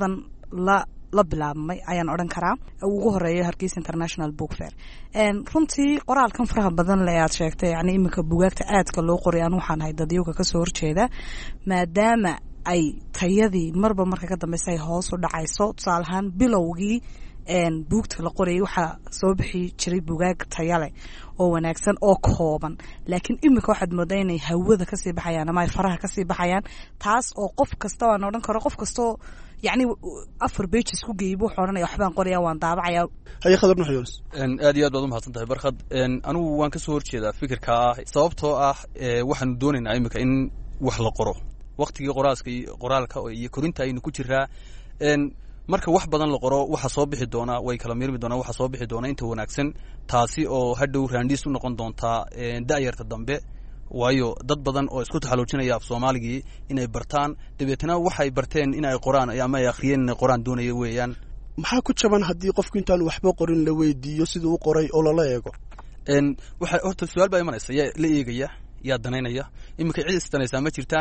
la la bilaabmay ayaan odhan karaa ugu horeeyo Hargeysa International Book Fair runtii qoraalkan faraha badan le aad sheegtay yani iminka bugaagta aadka loo qoray aan waxaan hay dadyoga ka soo horjeeda maadaama ay tayadii marba marka ka dambeysay hoos u dhacayso tusaalahaan bilowgii buugta la qorayay waxaa soo bixi jiray bugaag taya leh oo wanaagsan oo kooban laakiin iminka waxaad moodaa inay hawada kasii baxayaan ama ay faraha kasii baxayaan taas oo qof kasta waan odhan karo qof kastoo يعني afar pages ku geeyay buu xoranaya waxbaan qoraya waan daabacaya hay khadar nuxyus en aad iyo aad baad u mahadsantahay barkhad en anigu waan ka soo horjeedaa fikirka ah sababtoo ah waxaan doonaynaa imika in wax la qoro waqtigii qoraalka qoraalka iyo korinta aynu ku jiraa en marka wax badan la qoro waxa soo bixi doona way kala mirmi doona waxa soo bixi doona inta wanaagsan taasi oo hadhow raandis u noqon doonta daayarta dambe waayo dad badan oo isku taxaluujinaya af Soomaaligii inay bartaan dabeetana waxay barteen inay qoraan ama ay akhriyeen inay qoraan doonaya weeyaan maxaa ku jaban hadii qofku intaan waxba qorin la weydiiyo sidoo uu qoray oo la eego en waxa horta su'aal baa imanaysa la eegaya yaa danaynaya imika cid istanaysa ma jirtaan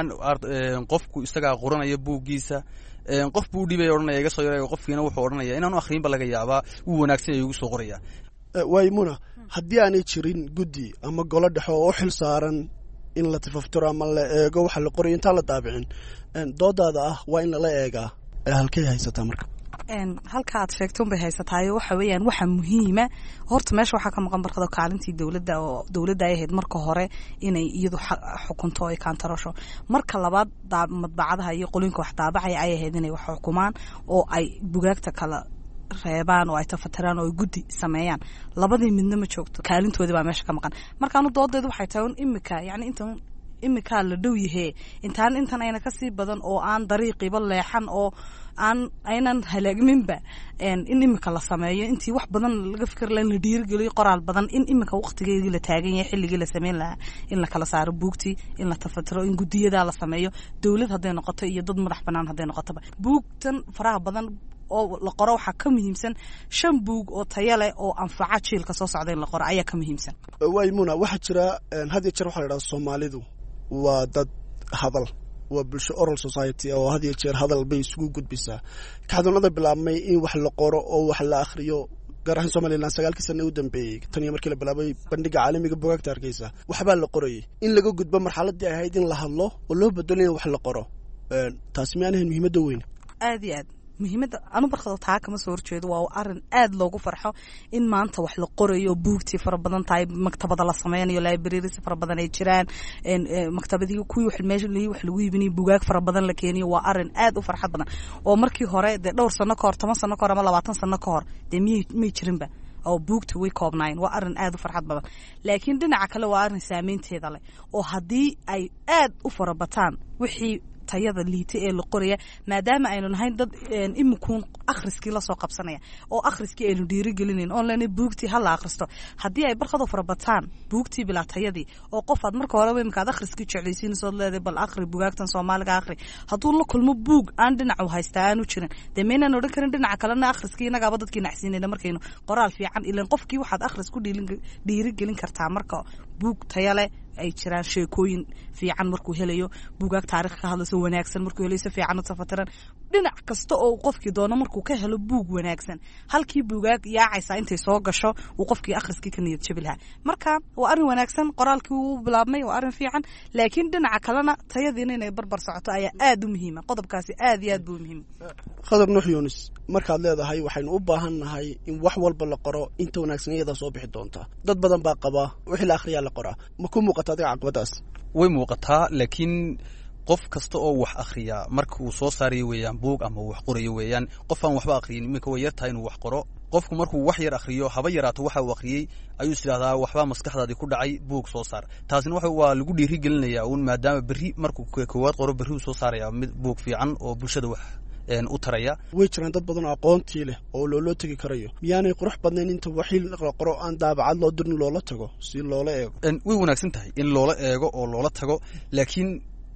qofku isaga qoranaya buugiisa qof buu dhibay oranaya iga soo yaray qofkiina wuxuu oranaya inaan akhriinba laga yaabaa uu wanaagsan yahay ugu soo qoraya waymuna haddii aanay jirin guddi ama golo dhexe oo u xil saaran in la tafaftiro ama la eego waxa la qoray inta la daabicin doodaada ah waa in la eegaa halkay haysataa marka een halka aad sheegtay bay haysataa waxa weeyaan waxa muhiima horta meesha waxa ka maqan barkado kaalintii dawladda oo dawladda ay ahayd marka hore inay iyadu xukunto ay kaantarasho marka labaad madbacadaha iyo qolinka wax daabacay ay ahayd inay wax xukumaan oo ay bugaagta kala reebaan oo ay tafatiraan oo guddi sameeyaan labadii midna ma joogto kaalintoodi baa meesha ka maqan marka anu doodeedu waxay tahay imika yani intan imika la dhow yahay intaan intan ayna ka sii badan oo aan dariiqiba leexan oo aan aynan halaagminba in imika la sameeyo intii wax badan laga fikir la dhiirigeliyo qoraal badan in imika waqtigeedii la taagan yahay xilligii la sameyn lahaa in la kala saaro buugtii in la tafatiro in gudiyada la sameeyo dawlad haday noqoto iyo dad madax banaan haday noqotoba buugtan faraha badan oo la qoro waxa ka muhiimsan shan buug oo tayo leh oo anfaca jiilka soo socda in la qoro ayaa ka muhiimsan waymuna waxa jira hadiya jeer waxa la yiraahdaa Soomaalidu waa dad hadal waa bulsho oral society oo hadiya jeer hadal bay isugu gudbisaa kacdoonada bilaabmay in wax la qoro oo wax la akhriyo gaar ahaan Soomaaliland sagaalkii sano u dambeeyay tan iyo markii la bilaabay bandhiga caalamiga buugaagta Hargeysa waxba la qorayay in laga gudbo marxaladii ahayd in la hadlo oo loo bedelo in wax la qoro taas miyaanahay muhiimada weyn aad iyo aad muhiimada anu barkado taa kama soo horjeedo waa arin aad loogu farxo in maanta wax la qorayo buugtii fara badan tahay maktabada la sameeyo libraries fara badan ay jiraan in maktabadii kuwii wax meesha leeyahay wax lagu iibinayo buugaag fara badan la keeniyo waa arin aad u farxad badan oo markii hore de dhowr sano ka hor toban sano ka hor ama labaatan sano ka hor de miyay jirinba oo buugta way koobnaayeen waa arin aad u farxad badan laakiin dhinaca kale waa arin saameynteeda leh oo haddii ay aad u farabataan wixii tayada liita ee la qoraya maadaama aynu nahay dad imikuun akhriskii la soo qabsanaya oo akhriskii aynu dhiirigelinayn online buugtii hal akhristo haddii ay barkado farabataan buugtii bila tayadii oo qof aad marka hore imika aad akhriskii jeclaysiinayso leedahay bal akhri buugaagtan Soomaaliga akhri hadduu la kulmo buug aan dhinac u haystaa aanu jirin deemaynan odhan karin dhinaca kalena akhriskii inaga dadkii nacsiinayna markaynu qoraal fiican ilaan qofkii waxaad akhris ku dhiirigelin kartaa marka buug tayo leh ay jiraan sheekooyin fiican markuu helayo buugaag taariikh ka hadlayso wanaagsan markuu helayo si fiican u tafatiran dhinac kasta oo qofkii doono markuu ka helo buug wanaagsan halkii buugaag yaacaysa intay soo gasho uu qofkii akhriskii ka niyad jabi lahaa marka waa arin wanaagsan qoraalkii uu bilaabmay waa arin fiican laakiin dhinaca kalena tayadiina inay barbar socoto ayaa aad u muhiima qodobkaasi aad iyo aad buu muhiim khadar nuux yuunus markaad leedahay waxaynu u baahannahay in wax walba la qoro inta wanaagsan iyada soo bixi doonta dad badan baa qaba wixii la akhriyaa la qoraa ma ku muuqataa adiga caqabadaas way muuqataa laakiin qof kasta oo wax akhriya marka uu soo saarayo weeyaan buug ama wax qorayo weeyaan qof aan waxba akhriyin imika way yartahay inuu wax qoro qofku markuu wax yar akhriyo haba yaraato waxa uu akhriyay ayuu isiraahdaa waxba maskaxdaadii ku dhacay buug soo saar taasina waxa waa lagu dhiirigelinayaa uun maadaama berri markuu koowaad qoro berri uu soo saaraya mid buug fiican oo bulshada wax u taraya way jiraan dad badan oo aqoontii leh oo loo tagi karayo miyaanay qurux badnayn inta waxii la qoro aan daabacad loo dirin loola tago si loola eego way wanaagsan tahay in loola eego oo loola tago laakiin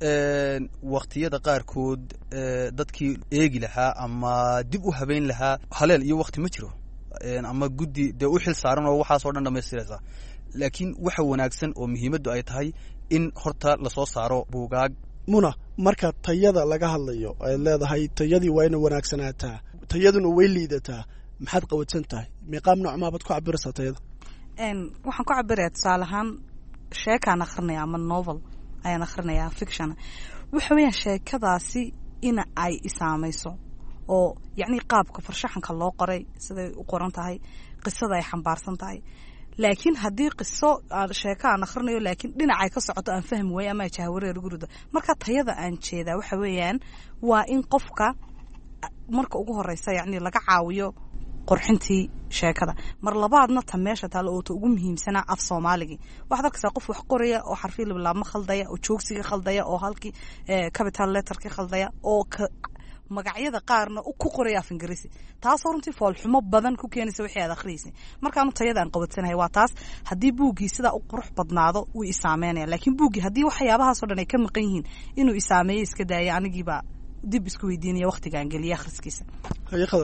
waqtiyada qaarkood dadkii eegi lahaa ama dib u habeyn lahaa haleel iyo waqti ma jiro ama guddi dee u xil saaran oo waxaasoo dhan dhammaystiraysa laakiin waxa wanaagsan oo muhiimaddu ay tahay in horta lasoo saaro buugaag muna marka tayada laga hadlayo ay leedahay tayadii waa inay wanaagsanaataa tayaduna way liidataa maxaad qawadsan tahay meeqaam nooc maabaad ku cabiraysaa tayada waxaan ku cabiraya tusaale ahaan sheekaan akrinaya ama novel ayaan akrinaya fiction waxa weeyaan sheekadaasi ina ay isaamayso oo yacni qaabka farshaxanka loo qoray siday u qoran tahay qisada ay xambaarsan tahay laakiin haddii qiso sheeko aan akhrinayo laakiin dhinacay ka socoto aan fahmi waayo ama jahwareer ugu rido marka tayada aan jeedaa waxa weeyaan waa in qofka marka ugu horeysa yacni laga caawiyo qorxintii sheekada mar labaadna ta meesha taalo oo ta ugu muhiimsanaa af soomaaligii waxaad arkaysaa qof wax qoraya oo xarfi laablaabma khaldaya oo joogsiga khaldaya oo halkii capital letterkii khaldaya oo magacyada qaarna ku qoraya af ingiriisi taasoo runtii foolxumo badan ku keenaysa wixii aad akhriyeysay markaanu tayada aan qabadsanahay waa taas haddii buuggii sidaa u qurux badnaado wuu isaameynaya laakiin buuggii haddii waxyaabahaasoo dhan ay ka maqan yihiin inuu isaameeyo iska daaya anigiibaa dib isku weydiinaya waqtigaan geliya akhriskiisa haye khadar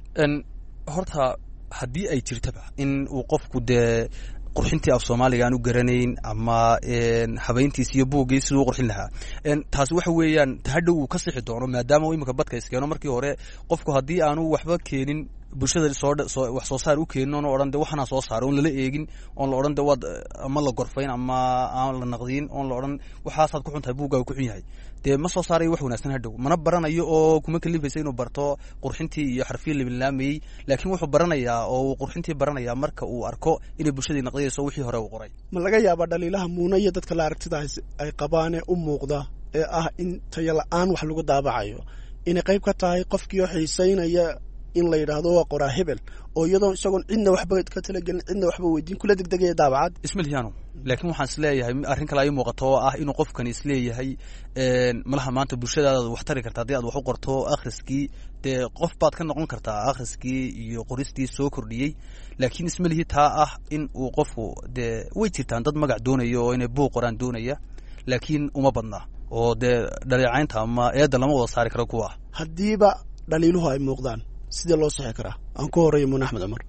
horta haddii ay jirtaba in uu qofku dee qurxintii af soomaaliga aan u garanayn ama habeyntiis iyo buuggii siduu u qurxin lahaa taasi waxa weeyaan tahadhow uu ka sixi doono maadaama uu imika badka iskeeno markii hore qofku haddii aanu waxba keenin bulshada soo wax soo saar u keenin oon odhan de waxana soo saaray oon lala eegin oon la odhan de waad ama la gorfayn ama aan la naqdiin oon la odhan waxaasaad ku xun tahay buuggaaga ku xun yahay dee ma soo saarayo wax wanaagsan hadhow mana baranayo oo kuma kalifaysa inuu barto qurxintii iyo xarfii labilaamayey laakiin wuxuu baranayaa oo uu qurxintii baranayaa marka uu arko inay bulshadii naqdiyayso wixii hore uu qoray ma laga yaabaa dhaliilaha muuna iyo dadka la aragtida ay qabaanee u muuqda ee ah in tayo la-aan wax lagu daabacayo inay qayb ka tahay qofkii oo xiisaynaya in la yidhaahdo waa qoraa hebel oo iyadoo isagoon cidna waxba ka talagelin cidna waxba weydiin kula degdegaya daabacad ismalhiyaano laakiin waxaan isleeyahay arrin kale ay muuqato oo ah inuu qofkani isleeyahay malaha maanta bulshadaada wax tari karta haddii aad wax u qorto akhriskii dee qof baad ka noqon kartaa akhriskii iyo qoristii soo kordhiyey laakiin ismalihi taa ah in uu qofku dee way jirtaan dad magac doonaya oo inay buuq qoraan doonaya laakiin uma badna oo dee dhaleecaynta ama eedda lama wada saari karo kuwa haddiiba dhaliiluhu ay muuqdaan sidee loo sixi karaa aan ku horeeyo muune axmed cumar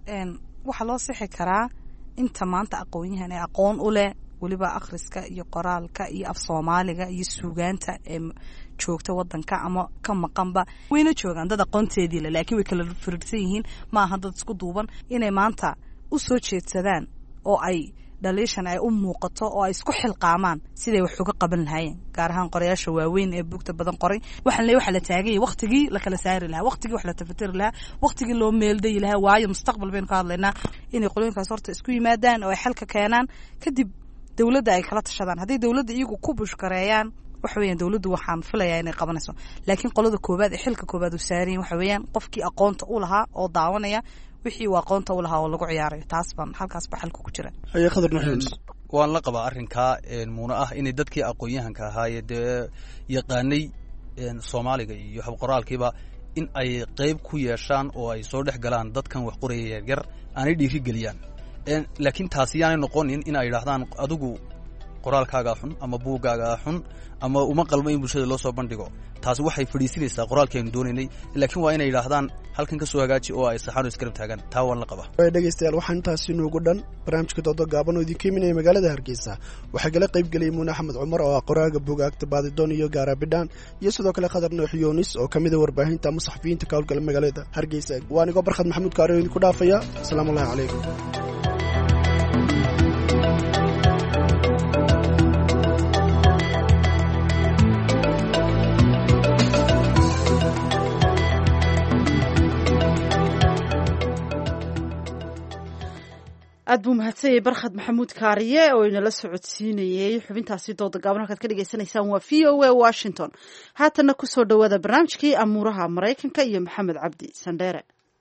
waxaa loo sixi karaa inta maanta aqoon-yahan ee aqoon u leh weliba akhriska iyo qoraalka iyo af soomaaliga iyo suugaanta ee joogta wadanka ama ka maqanba wayna joogaan dad aqoonteedii le laakiin way kala firirsan yihiin ma aha dad isku duuban inay maanta u soo jeedsadaan oo ay dhaliishan ay u muuqato oo ay isku xilqaamaan siday wax uga qaban lahaayeen gaar ahaan qorayaasha waaweyn ee buugta badan qoray waxaan leeyahay waxa la taagay waqtigii la kala saari lahaa waqtigii wax la tafatiri lahaa waqtigii loo meelday lahaa waayo mustaqbal baynu ka hadlaynaa inay qolooyinkaas horta isku yimaadaan oo ay xalka keenaan kadib dawladda ay kala tashadaan haddii dawladda iyagu ku bushkareeyaan waxa weeyaan dawladdu waxaan filayaa inay qabanayso laakiin qolada koobaad ee xilka koobaad u saarayeen waxa weeyaan qofkii aqoonta u lahaa oo daawanaya wixii uu aqoonta u lahaa oo lagu ciyaarayo taas baan halkaas ba xalku ku jira haye khadar nuxuus waan la qabaa arrinkaa muuna ah inay dadkii aqoon-yahanka ahaayee dee yaqaanay soomaaliga iyo habqoraalkiiba in ay qayb ku yeeshaan oo ay soo dhex galaan dadkan wax qoraya yaryar aanay dhiiri geliyaan laakiin taasi yaanay noqonin in ay yidhaahdaan adigu qoraalkaagaa xun ama buuggaagaa xun ama uma qalmo in bulshada loo soo bandhigo taasi waxay fadhiisinaysaa qoraalkii aynu doonaynay laakiin waa inay yidhaahdaan halkan ka soo hagaaji oo ay saxaan oo iskarab taagaan taa waan la qabaa dhegeystayaal waxaan intaasi noogu dhan barnaamijka doodo gaaban oo idinka iminaya magaalada hargeysa waxaa kala qayb geliyay muune axmed cumar oo ah qoraaga buugaagta baadidoon iyo gaarabidhaan iyo sidoo kale khadar noox yoonis oo ka mida warbaahinta ama saxafiyiinta ka howlgala magaalada hargeysa waa anigoo barkhad maxamuud kaari oo idinku dhaafaya asalaamu allahi calaykum aad buu mahadsanyay barkhad maxamuud kaariye oo inala socodsiinayey xubintaasi dooda gaaban halkaad ka dhagaysanaysaan waa v o a washington haatanna kusoo dhawaada barnaamijkii amuuraha maraykanka iyo maxamed cabdi sandheere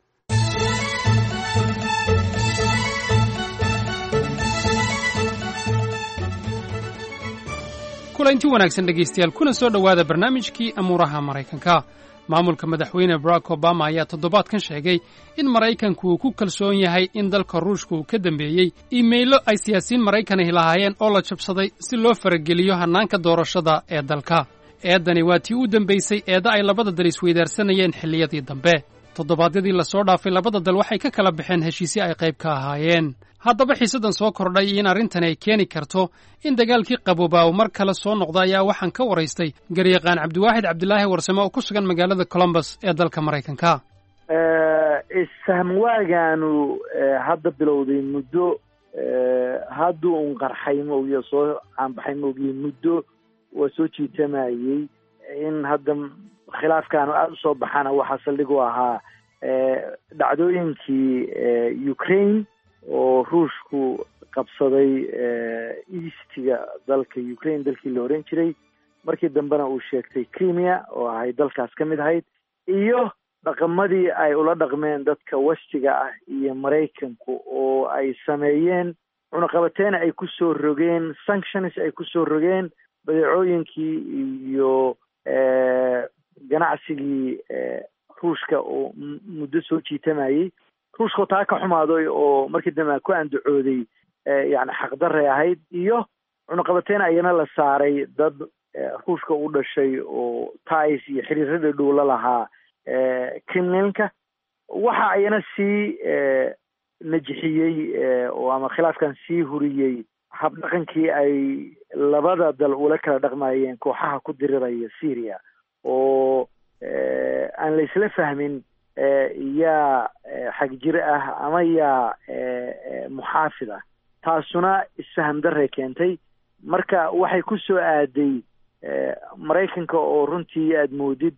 kulanti wanaagsan dhegaystayaal kuna soo dhowaada barnaamijkii amuuraha maraykanka maamulka madaxweyne barack obama ayaa toddobaadkan sheegay in maraykanku uu ku kalsoon yahay in dalka ruushka uu ka dambeeyey iimaylo ay siyaasiyiin maraykani lahaayeen oo la jabsaday si loo farageliyo hannaanka doorashada ee dalka eeddani waa tii u dambaysay eedda ay labada dal isweydaarsanayeen xilliyadii dambe toddobaadyadii lasoo dhaafay labada dal waxay ka kala baxeen heshiisyo ay qayb ka ahaayeen haddaba xiisaddan soo kordhay in arrintani ay keeni karto in dagaalkii qaboobaa uu mar kale soo noqda ayaa waxaan ka waraystay garyaqaan cabdiwaaxid cabdilaahi warsame oo ku sugan magaalada columbus ee dalka maraykanka. isfahmwaagaanu hadda bilowday muddo hadduu un qarxay moogiyo soo caanbaxay moogiyo muddo waa soo jiitamayey in hadda khilaafkaanu aada usoo baxana waxaa saldhig u ahaa dhacdooyinkii ukraine oo ruushku qabsaday eastiga dalka ukraine dalkii la oran jiray markii dambena uu sheegtay crimea oo ahay dalkaas ka mid ahayd iyo dhaqamadii ay ula dhaqmeen dadka westiga ah iyo maraykanku oo ay sameeyeen cunaqabateyn ay ku soo rogeen sanctions ay ku soo rogeen badeecooyinkii iyo ganacsigii ruushka oo muddo soo jiitamayey ruushkao taa ka xumaaday oo markii dambe ku andacooday yani xaqdarray ahayd iyo cunaqabateyn ayana la saaray dad ruushka u dhashay oo tais iyo xiriirada dhow la lahaa kremlinka waxa ayana sii najixiyey oo ama khilaafkan sii huriyey habdhaqankii ay labada dal ula kala dhaqmayeen kooxaha ku diriraya syria oo aan la isla fahmin yaa xagjir ah ama yaa muxaafid ah taasuna isfaham darray keentay marka waxay ku soo aaday maraykanka oo runtii aada moodid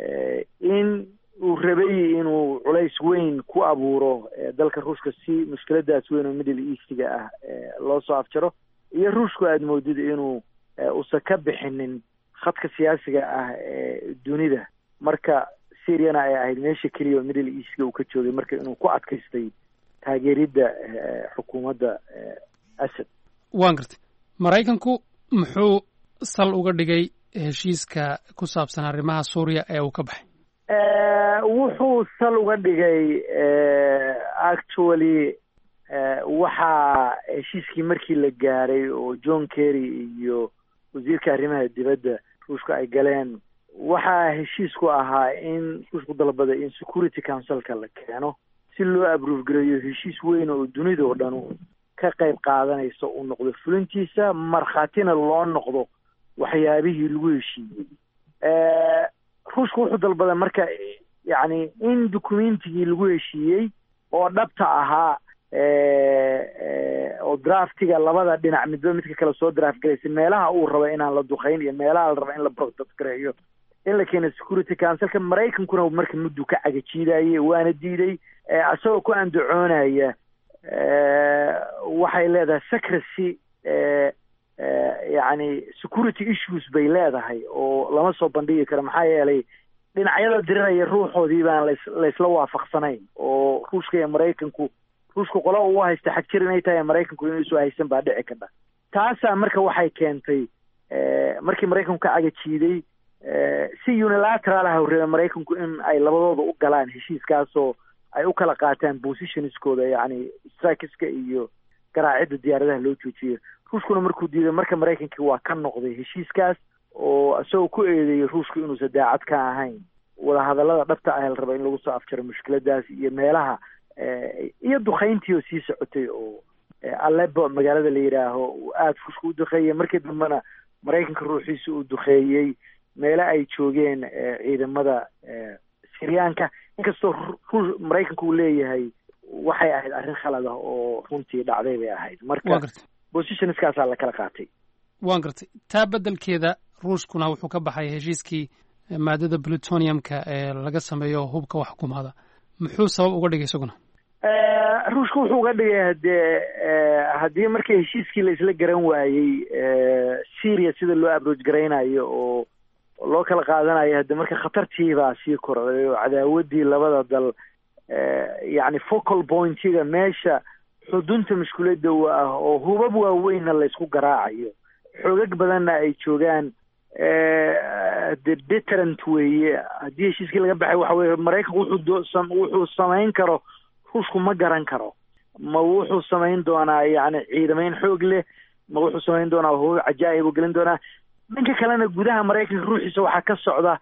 in uu rabay inuu culays weyn ku abuuro dalka ruushka si mushkiladaas weyn oo middle eastiga ah loo soo afjaro iyo ruushku aada moodid inuu usan ka bixinin khadka siyaasiga ah ee dunida marka syriana ay ahayd meesha keliya oo middle eastiga uu ka joogay marka inuu ku adkaystay taageeridda xukuumadda asad. waan gartay maraykanku muxuu sal uga dhigay heshiiska ku saabsan arrimaha suuriya ee uu ka baxay? wuxuu sal uga dhigay actually waxaa heshiiskii markii la gaaray oo john kerry iyo wasiirka arrimaha dibadda ruushka ay galeen waxaa heshiisku ahaa in ruushku dalbada in security councilka la keeno si loo abruuf gareeyo heshiis weyn oo dunida oo dhanu ka qayb qaadanaysa uu noqdo fulintiisa markhaatina loo noqdo waxyaabihii lagu heshiiyey. ruushku wuxuu dalbaday marka yani in documentigii lagu heshiiyey oo dhabta ahaa oo draftiga labada dhinac midba midka kale soo draft galaysa meelaha uu rabo inaan la duqeyn iyo meelaha la rabo in la broadcast-gareeyo in la keeno security councilka maraykankuna marka muddu ka cagajiidayey waana diiday isagoo ku andacoonaya waxay leedahay secrecy yani security issues bay leedahay oo lama soo bandhigi karo maxaa yeelay dhinacyada diriraya ruuxoodii baan las laysla waafaqsanayn oo ruushka iyo maraykanku ruushka qolo uu haysta xag jir inay tahay maraykanku inuu isu haysan baa dhici karta taasaa marka waxay keentay markii maraykanku ka cagajiiday si unilateral ah horreeba maraykanku in ay labadooda u galaan heshiiskaasoo ay u kala qaataan positionskooda yani strikeska iyo garaacidda diyaaradaha loo joojiyo ruushkuna markuu diiday marka maraykankii waa ka noqday heshiiskaas oo isagoo ku eedeeyay ruushku inuusan daacad ka ahayn wadahadallada dhabta ah la raba in lagu soo afjaro mushkiladaas iyo meelaha iyo duqayntii oo sii socotay oo Aleppo magaalada la yidhaaho uu aada ruushka u duqeeyey markii dambena maraykanka ruuxiisa uu duqeeyey meelo ay joogeen ciidamada Syriyaanka inkastoo maraykanku uu leeyahay waxay ahayd arrin khalad ah oo runtii dhacday bay ahayd marka positionskaasaa la kala qaatay. waan gartay taa beddelkeeda ruushkuna wuxuu ka baxay heshiiskii maadada plutoniumka ee laga sameeyo hubka wax xukuumada muxuu sabab uga dhigay isaguna? ruushka wuxuu uga dhigay hadee haddii markii heshiiskii la isla garan waayey syria sida loo abrooj garaynayo oo loo kala qaadanayo hadde marka khatartiibaa sii koray oo cadaawadii labada dal yani focal pointiga meesha xudunta mushkulada ah oo hubab waaweynna la isku garaacayo xoogag badanna ay joogaan de deterrent weeye haddii heshiiskii laga baxay waxa weye maraykanku wuxuu wuxuu samayn karo ruushku ma garan karo ma wuxuu samayn doonaa yani ciidamayn xoog leh ma wuxuu samayn doonaa hubab cajaa'ib u gelin doonaa dhanka kalena gudaha maraykanka ruuxiisa waxaa ka socda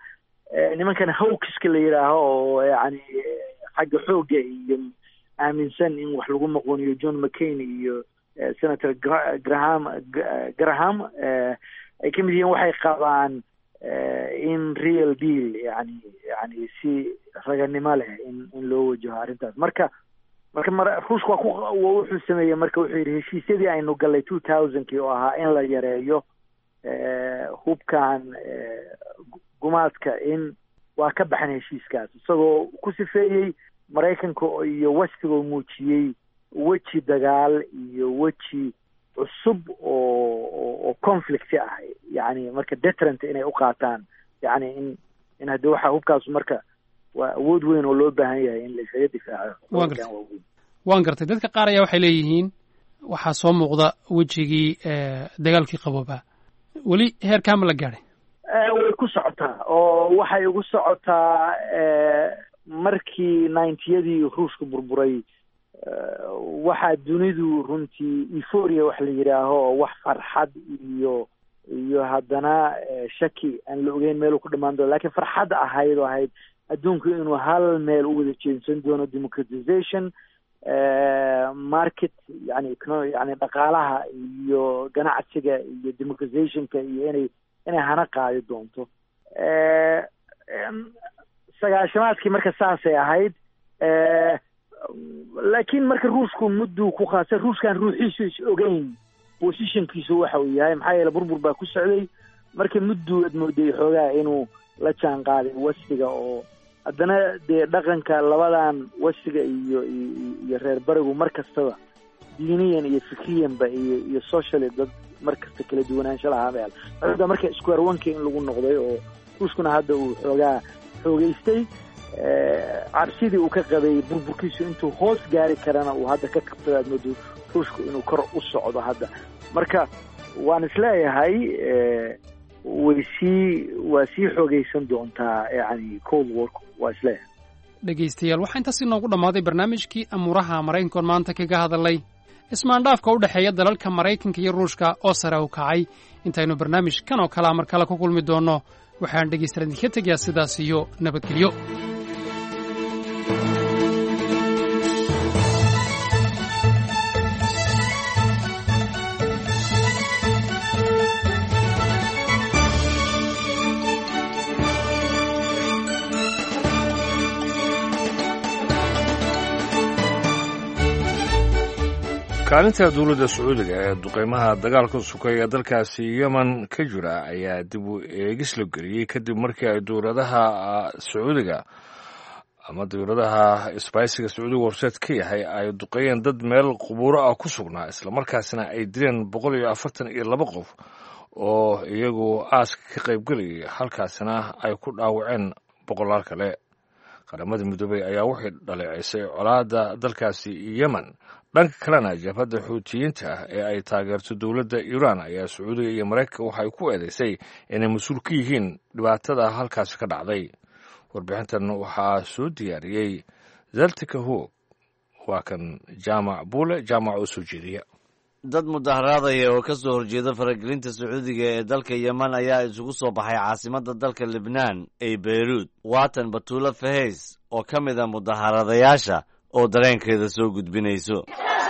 nimankan hawkiska la yidhaaho oo yani xagga xoogga iyo aaminsan in wax lagu maqooniyo John McCain iyo senator Graham Graham ay kamid yihiin waxay qabaan in real deal yani yani si raganimo leh in in loo wajaho arrintaas marka marka mar ruushku waa wuxuu sameeyay marka wuxuu yidhi heshiisyadii aynu galay two thousand-kii oo ahaa in la yareeyo hubkan gumaadka in waa ka baxan heshiiskaas isagoo ku sifeeyey Maraykanka iyo Westigoo muujiyey weji dagaal iyo weji cusub oo oo conflict ah yani marka deterrent inay u qaataan yani in in hadii waxa hubkaas marka waa awood weyn oo loo baahan yahay in la isaga difaaco waan gartay dadka qaar ayaa waxay leeyihiin waxaa soo muuqda wejigii dagaalkii qabooba weli heerkaa ma la gaadhay way ku socotaa oo waxay ugu socotaa markii ninety-yadii ruushka burburay waxaa dunidu runtii euphoria wax la yidhaaho oo wax farxad iyo iyo haddana shaki aan la ogeyn meel uu ku dhammaan doono laakiin farxad ahayd oo ahayd adduunku inuu hal meel u wada jeensan doono democratization market yani yani dhaqaalaha iyo ganacsiga iyo democratizationka iyo inay inay hana qaadi doonto sagaashamaadkii marka saasay ahayd laakiin marka ruushku mudduu ku khaasay ruushkan ruuxiisu is ogeyn positionkiisu waxa uu yahay maxaa yeele burbur baa ku socday marka mudduu ad mooday xoogaa inuu la jaan qaaday westiga oo haddana dee dhaqanka labadan westiga iyo iyo reer barigu mar kastaba diiniyan iyo fikriyanba iyo iyo socially dad mar kasta kala duwanaansho lahaa meel hadda marka square one-ka in lagu noqday oo ruushkuna hadda uu xoogaa xoogeystay cabsidii uu ka qabay burburkiisu intuu hoos gaari karana uu hadda ka kabtay aad moodo ruushku inuu kor u socdo hadda marka waan isleeyahay way sii waa sii xoogaysan doontaa yani cold war waa isleeyahay dhegaystayaal waxaa intaas inoogu dhammaaday barnaamijkii amuuraha maraykankoon maanta kaga hadalay ismaandhaafka u dhexeeya dalalka maraykanka iyo ruushka oo sare u kacay intaynu barnaamij kan oo kalea mar kale ku kulmi doonno waxaan dhegaystayaal idinka tegayaa sidaas iyo nabadgelyo kaalinta dowladda sacuudiga ee duqeymaha dagaalka sukay ee dalkaasi yemen ka jira ayaa dib u eegis la geliyey kadib markii ay dowladaha sacuudiga ama dowladaha isbaysiga sacuudiga horseed ka yahay ay duqeeyeen dad meel qubuuro ah ku sugnaa islamarkaasina ay dileen boqol iyo afartan iyo laba qof oo iyagu aaska ka qaybgelayay halkaasina ay ku dhaawaceen boqolaal kale qaramada midoobey ayaa waxay dhaleeceysay colaadda dalkaasi yemen dhanka kalena jabhadda xuutiyiinta ah ee ay taageerto dowladda iiraan ayaa sacuudiga iyo maraykanka waxay ku eedeysay inay mas-uul ka yihiin dhibaatada halkaasi ka dhacday warbixintan waxaa soo diyaariyey zaltika hoog waa kan jaamac buule jaamac oo soo jeediya dad mudaharaadaya oo ka soo horjeeda faragelinta sacuudiga ee dalka yemen ayaa isugu soo baxay caasimadda dalka libnaan ee beyruud waatan batuulo fahays oo ka mid a mudaharadayaasha oo dareenkeeda soo gudbinayso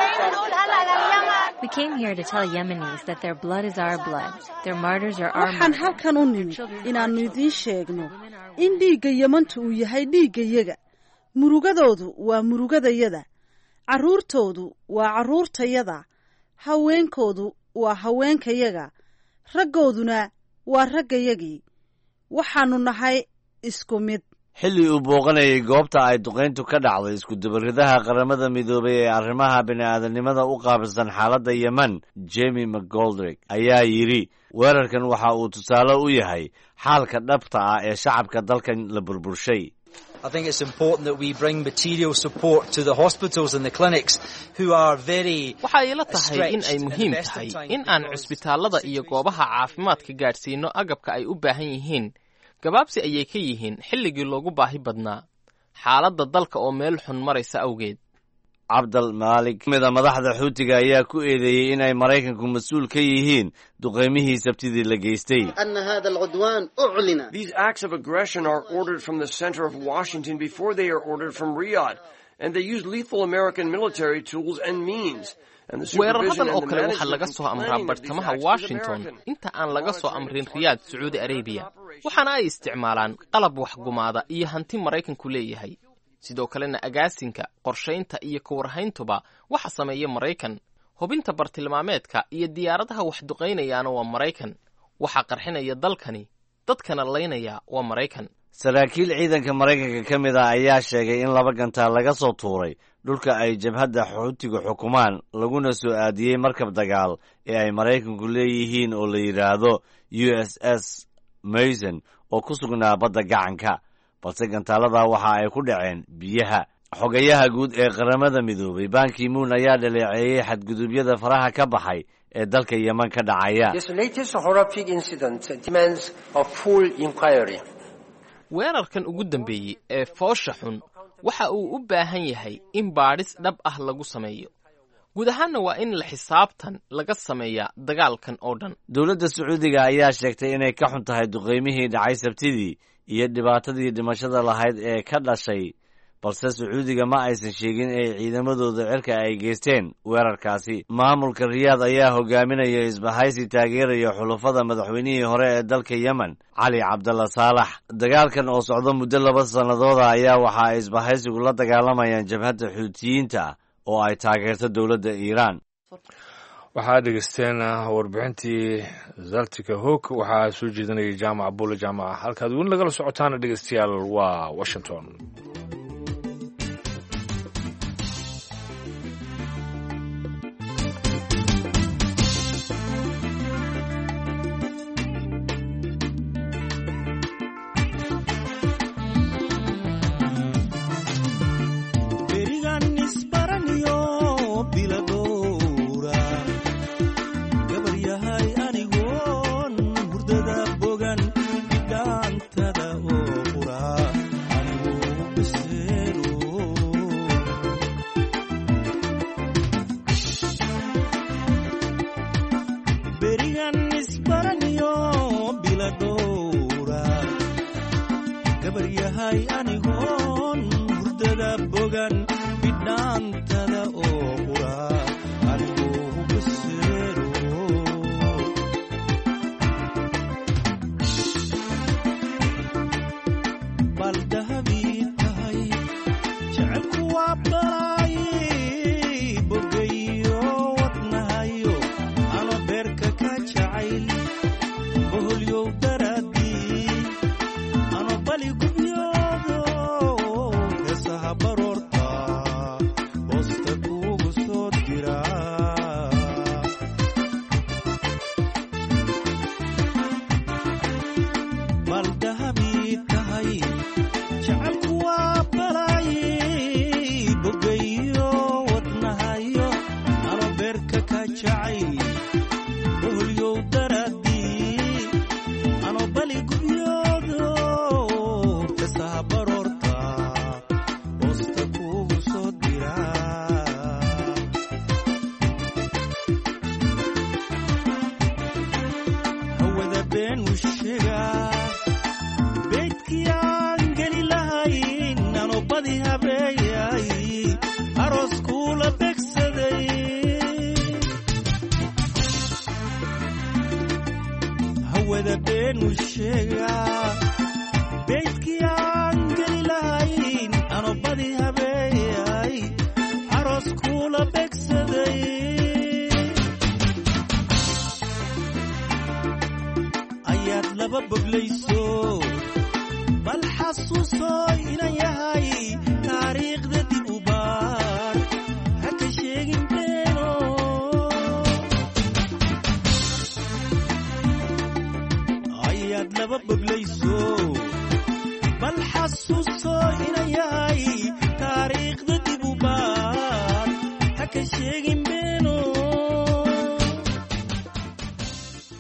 waxaan halkan u nimid inaannu idiin sheegno in dhiigga yemantu uu yahay dhiiggayaga murugadoodu waa murugadayada carruurtoodu waa carruurtayada haweenkoodu waa haweenkayaga raggooduna waa raggayagii waxaannu nahay isku mid xilli uu booqanayay goobta ay duqayntu ka dhacday isku-dubaridaha qaramada midoobay ee arrimaha bini'aadanimada u qaabilsan xaaladda yemen jemi mcgoldrick ayaa yidhi weerarkan waxa uu tusaale u yahay xaalka dhabta ah ee shacabka dalkan la burburshay waxa ila tahay in ay muhiim tahay in aan cusbitaallada iyo goobaha caafimaadka gaadhsiino agabka ay u baahan yihiin gabaabsi ayay ka yihiin xilligii loogu baahi badnaa xaaladda dalka oo meel xun maraysa awgeed cabdal maalik mida madaxda xuutiga ayaa ku eedeeyey inay maraykanku mas-uul ka yihiin duqaymihii sabtidii la geystay. These acts of aggression are ordered from the center of Washington before they are ordered from Riyadh, and they use lethal American military tools and means. weeraradan oo kale waxaa laga soo amraa bartamaha Washington inta aan laga soo amrin Riyadh, Sacuudi Arabia, waxaana ay isticmaalaan qalab waxgumaada iyo hanti Maraykanku leeyahay. sidoo kalena agaasinka, qorshaynta iyo ka warhayntuba waxa sameeya Maraykan. hubinta bartilmaameedka iyo diyaaradaha wax duqeynayaana waa Maraykan. waxa qarxinaya dalkani, dadkana laynaya waa Maraykan. saraakiil ciidanka Maraykanka ka mid ah ayaa sheegay in laba gantaal laga soo tuuray dhulka ay jabhadda xuutiga xukumaan, laguna soo aadiyey markab dagaal ee ay Maraykanku leeyihiin oo la yidhaahdo U S S Mason oo ku sugnaa badda gacanka, balse gantaalada waxa ay ku dhaceen biyaha. xogayaha guud ee qaramada midoobay Ban Ki-moon ayaa dhaleeceeyey xadgudubyada faraha ka baxay ee dalka Yemen ka dhacaya. weerarkan ugu dambeeyey ee foosha xun waxa uu u baahan yahay in baadhis dhab ah lagu sameeyo. guud ahaanna waa in la xisaabtan laga sameeyaa dagaalkan oo dhan. dowladda Sacuudiga ayaa sheegtay inay ka xun tahay duqeymihii dhacay sabtidii iyo dhibaatadii dhimashada lahayd ee ka dhashay, balse Sacuudiga ma aysan sheegin in ciidamadooda cirka ay geysteen weerarkaasi. maamulka Riyadh ayaa hogaaminaya isbahaysi taageeraya xulafada madaxweynihii hore ee dalka Yemen, Cali Cabdalla Saalax. dagaalkan oo socdo muddo laba sanadooda ayaa waxa ay isbahaysigu la dagaalamayaan jabhadda xuutiyiinta oo ay taageerto dowladda Iiraan. waxaa dhegeysteen warbixintii Zaltika Hook, waxaa soo jeedinayay jaamac Buule jaamac. halkaad weli nagala socotaana dhegeystayaal waa Washington.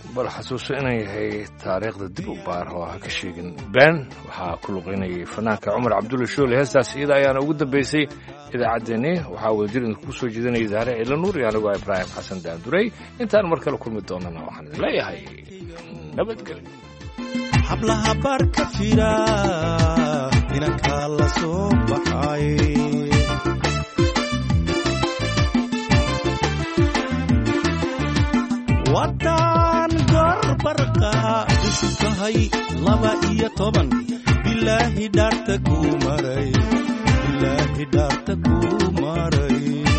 bal xasuuso inay yahay taariikhda dib u baar oo ha ka sheegin been waxaa ku luqaynayay fanaanka cumar cabdulla shoole heestaas iyada ayaana ugu dambaysay idaacaddeenni waxaa wadajir idinku soo jeedinaya daare ciila nuur iyo anigoo ibraahim xasan daanduray intaan mar kale kulmi doonana waxaan idin leeyahay nabadgelyo hablaha baar ka fira inankaa la soo baxay wadan gorbarqa isu tahay laba iyo toban bilaahi dhaarta ku maray bilaahi dhaarta ku maray